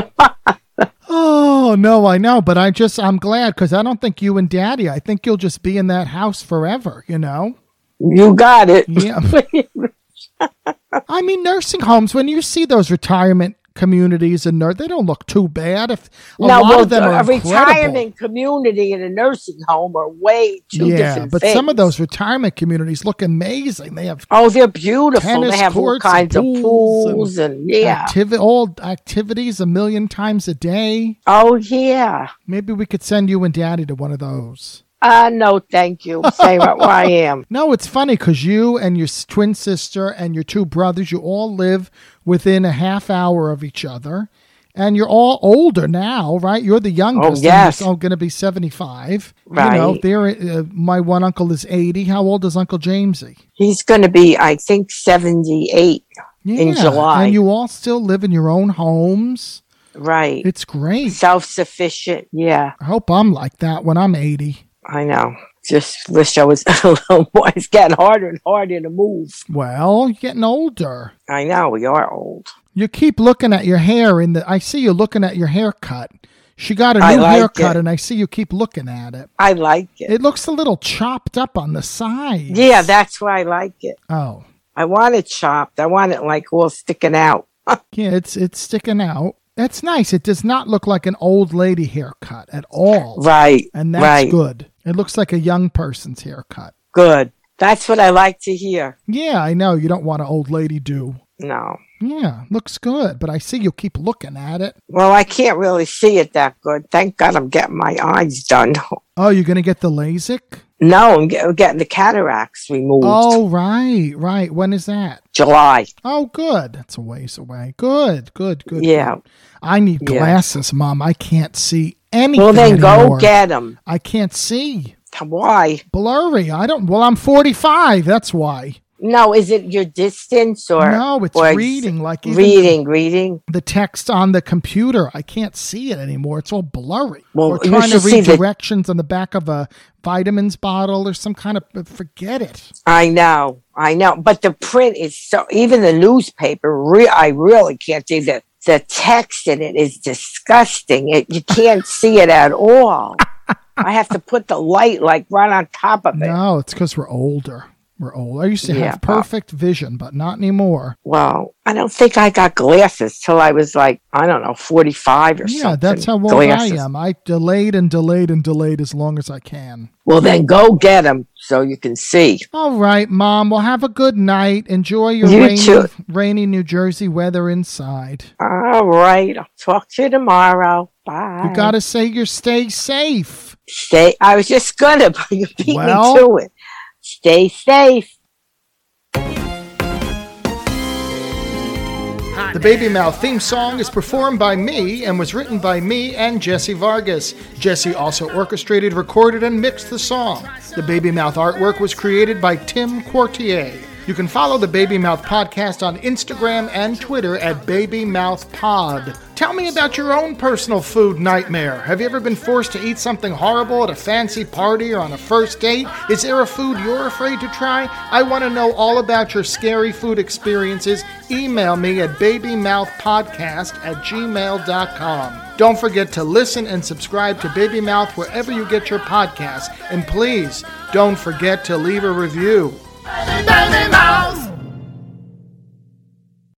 Oh no, I know, but I just I'm glad because I don't think you and Daddy. I think you'll just be in that house forever. You know. you got it. Yeah. I mean, nursing homes. When you see those retirement communities and nur- they don't look too bad. If a no, lot well, of them a are incredible. retirement community and a nursing home are way two Yeah, different but things. some of those retirement communities look amazing. They have Oh, they're beautiful. tennis They have all courts kinds and of pools pools and, yeah. activi- all activities a million times a day. Oh, yeah. Maybe we could send you and Daddy to one of those. Uh, no, thank you. Stay right where I am. No, it's funny because you and your s- twin sister and your two brothers, you all live within a half hour of each other. And you're all older now, right? You're the youngest. Oh, yes. And you're all going to be seventy-five. Right. You know, there. Uh, my one uncle is eighty. How old is Uncle Jamesy? He's going to be, I think, seventy-eight Yeah. in July. And you all still live in your own homes. Right. It's great. Self-sufficient. Yeah, I hope I'm like that when I'm eighty. I know. Just wish I was a little more. It's getting harder and harder to move. Well, you're getting older. I know. We are old. You keep looking at your hair in the. I see you looking at your haircut. She got a I new like haircut, it. and I see you keep looking at it. I like it. It looks a little chopped up on the sides. Yeah, that's why I like it. Oh, I want it chopped. I want it like all sticking out. yeah, it's it's sticking out. That's nice. It does not look like an old lady haircut at all. Right. And that's right. good. It looks like a young person's haircut. Good. That's what I like to hear. Yeah, I know. You don't want an old lady do. No. Yeah, looks good. But I see you keep looking at it. Well, I can't really see it that good. Thank God I'm getting my eyes done. Oh, you're going to get the LASIK? No, I'm get- getting the cataracts removed. Oh, right, right. When is that? July. Oh, good. That's a ways away. Good, good, good. Yeah. Good. I need Yeah. glasses, Mom. I can't see anything Well, then anymore. go get them. I can't see. Why? Blurry. I don't. Well, I'm forty-five. That's why. No, is it your distance or No, it's or reading. Like even reading, reading? the text on the computer. I can't see it anymore. It's all blurry. Well, or you trying to should see read the- directions on the back of a vitamins bottle or some kind of. Forget it. I know, I know. But the print is so. Even the newspaper, re- I really can't see the the text in it is disgusting. It you can't see it at all. I have to put the light like right on top of it. No, it's because we're older. We're old. I used to Yeah, have perfect vision, but not anymore. Well, I don't think I got glasses till I was like, I don't know, forty-five or something. Yeah, that's how old Glasses. I am. I delayed and delayed and delayed as long as I can. Well, then go get them so you can see. All right, Mom. Well, have a good night. Enjoy your You rainy, too. rainy New Jersey weather inside. All right. I'll talk to you tomorrow. Bye. You got to say you stay safe. Stay. I was just going to, but you beat Well- me to it. Stay safe. The Baby Mouth theme song is performed by me and was written by me and Jesse Vargas. Jesse also orchestrated, recorded, and mixed the song. The Baby Mouth artwork was created by Tim Quartier. You can follow the Baby Mouth podcast on Instagram and Twitter at Baby Mouth Pod. Tell me about your own personal food nightmare. Have you ever been forced to eat something horrible at a fancy party or on a first date? Is there a food you're afraid to try? I want to know all about your scary food experiences. Email me at babymouthpodcast at gmail dot com. Don't forget to listen and subscribe to Baby Mouth wherever you get your podcasts. And please, don't forget to leave a review. Baby Mouth.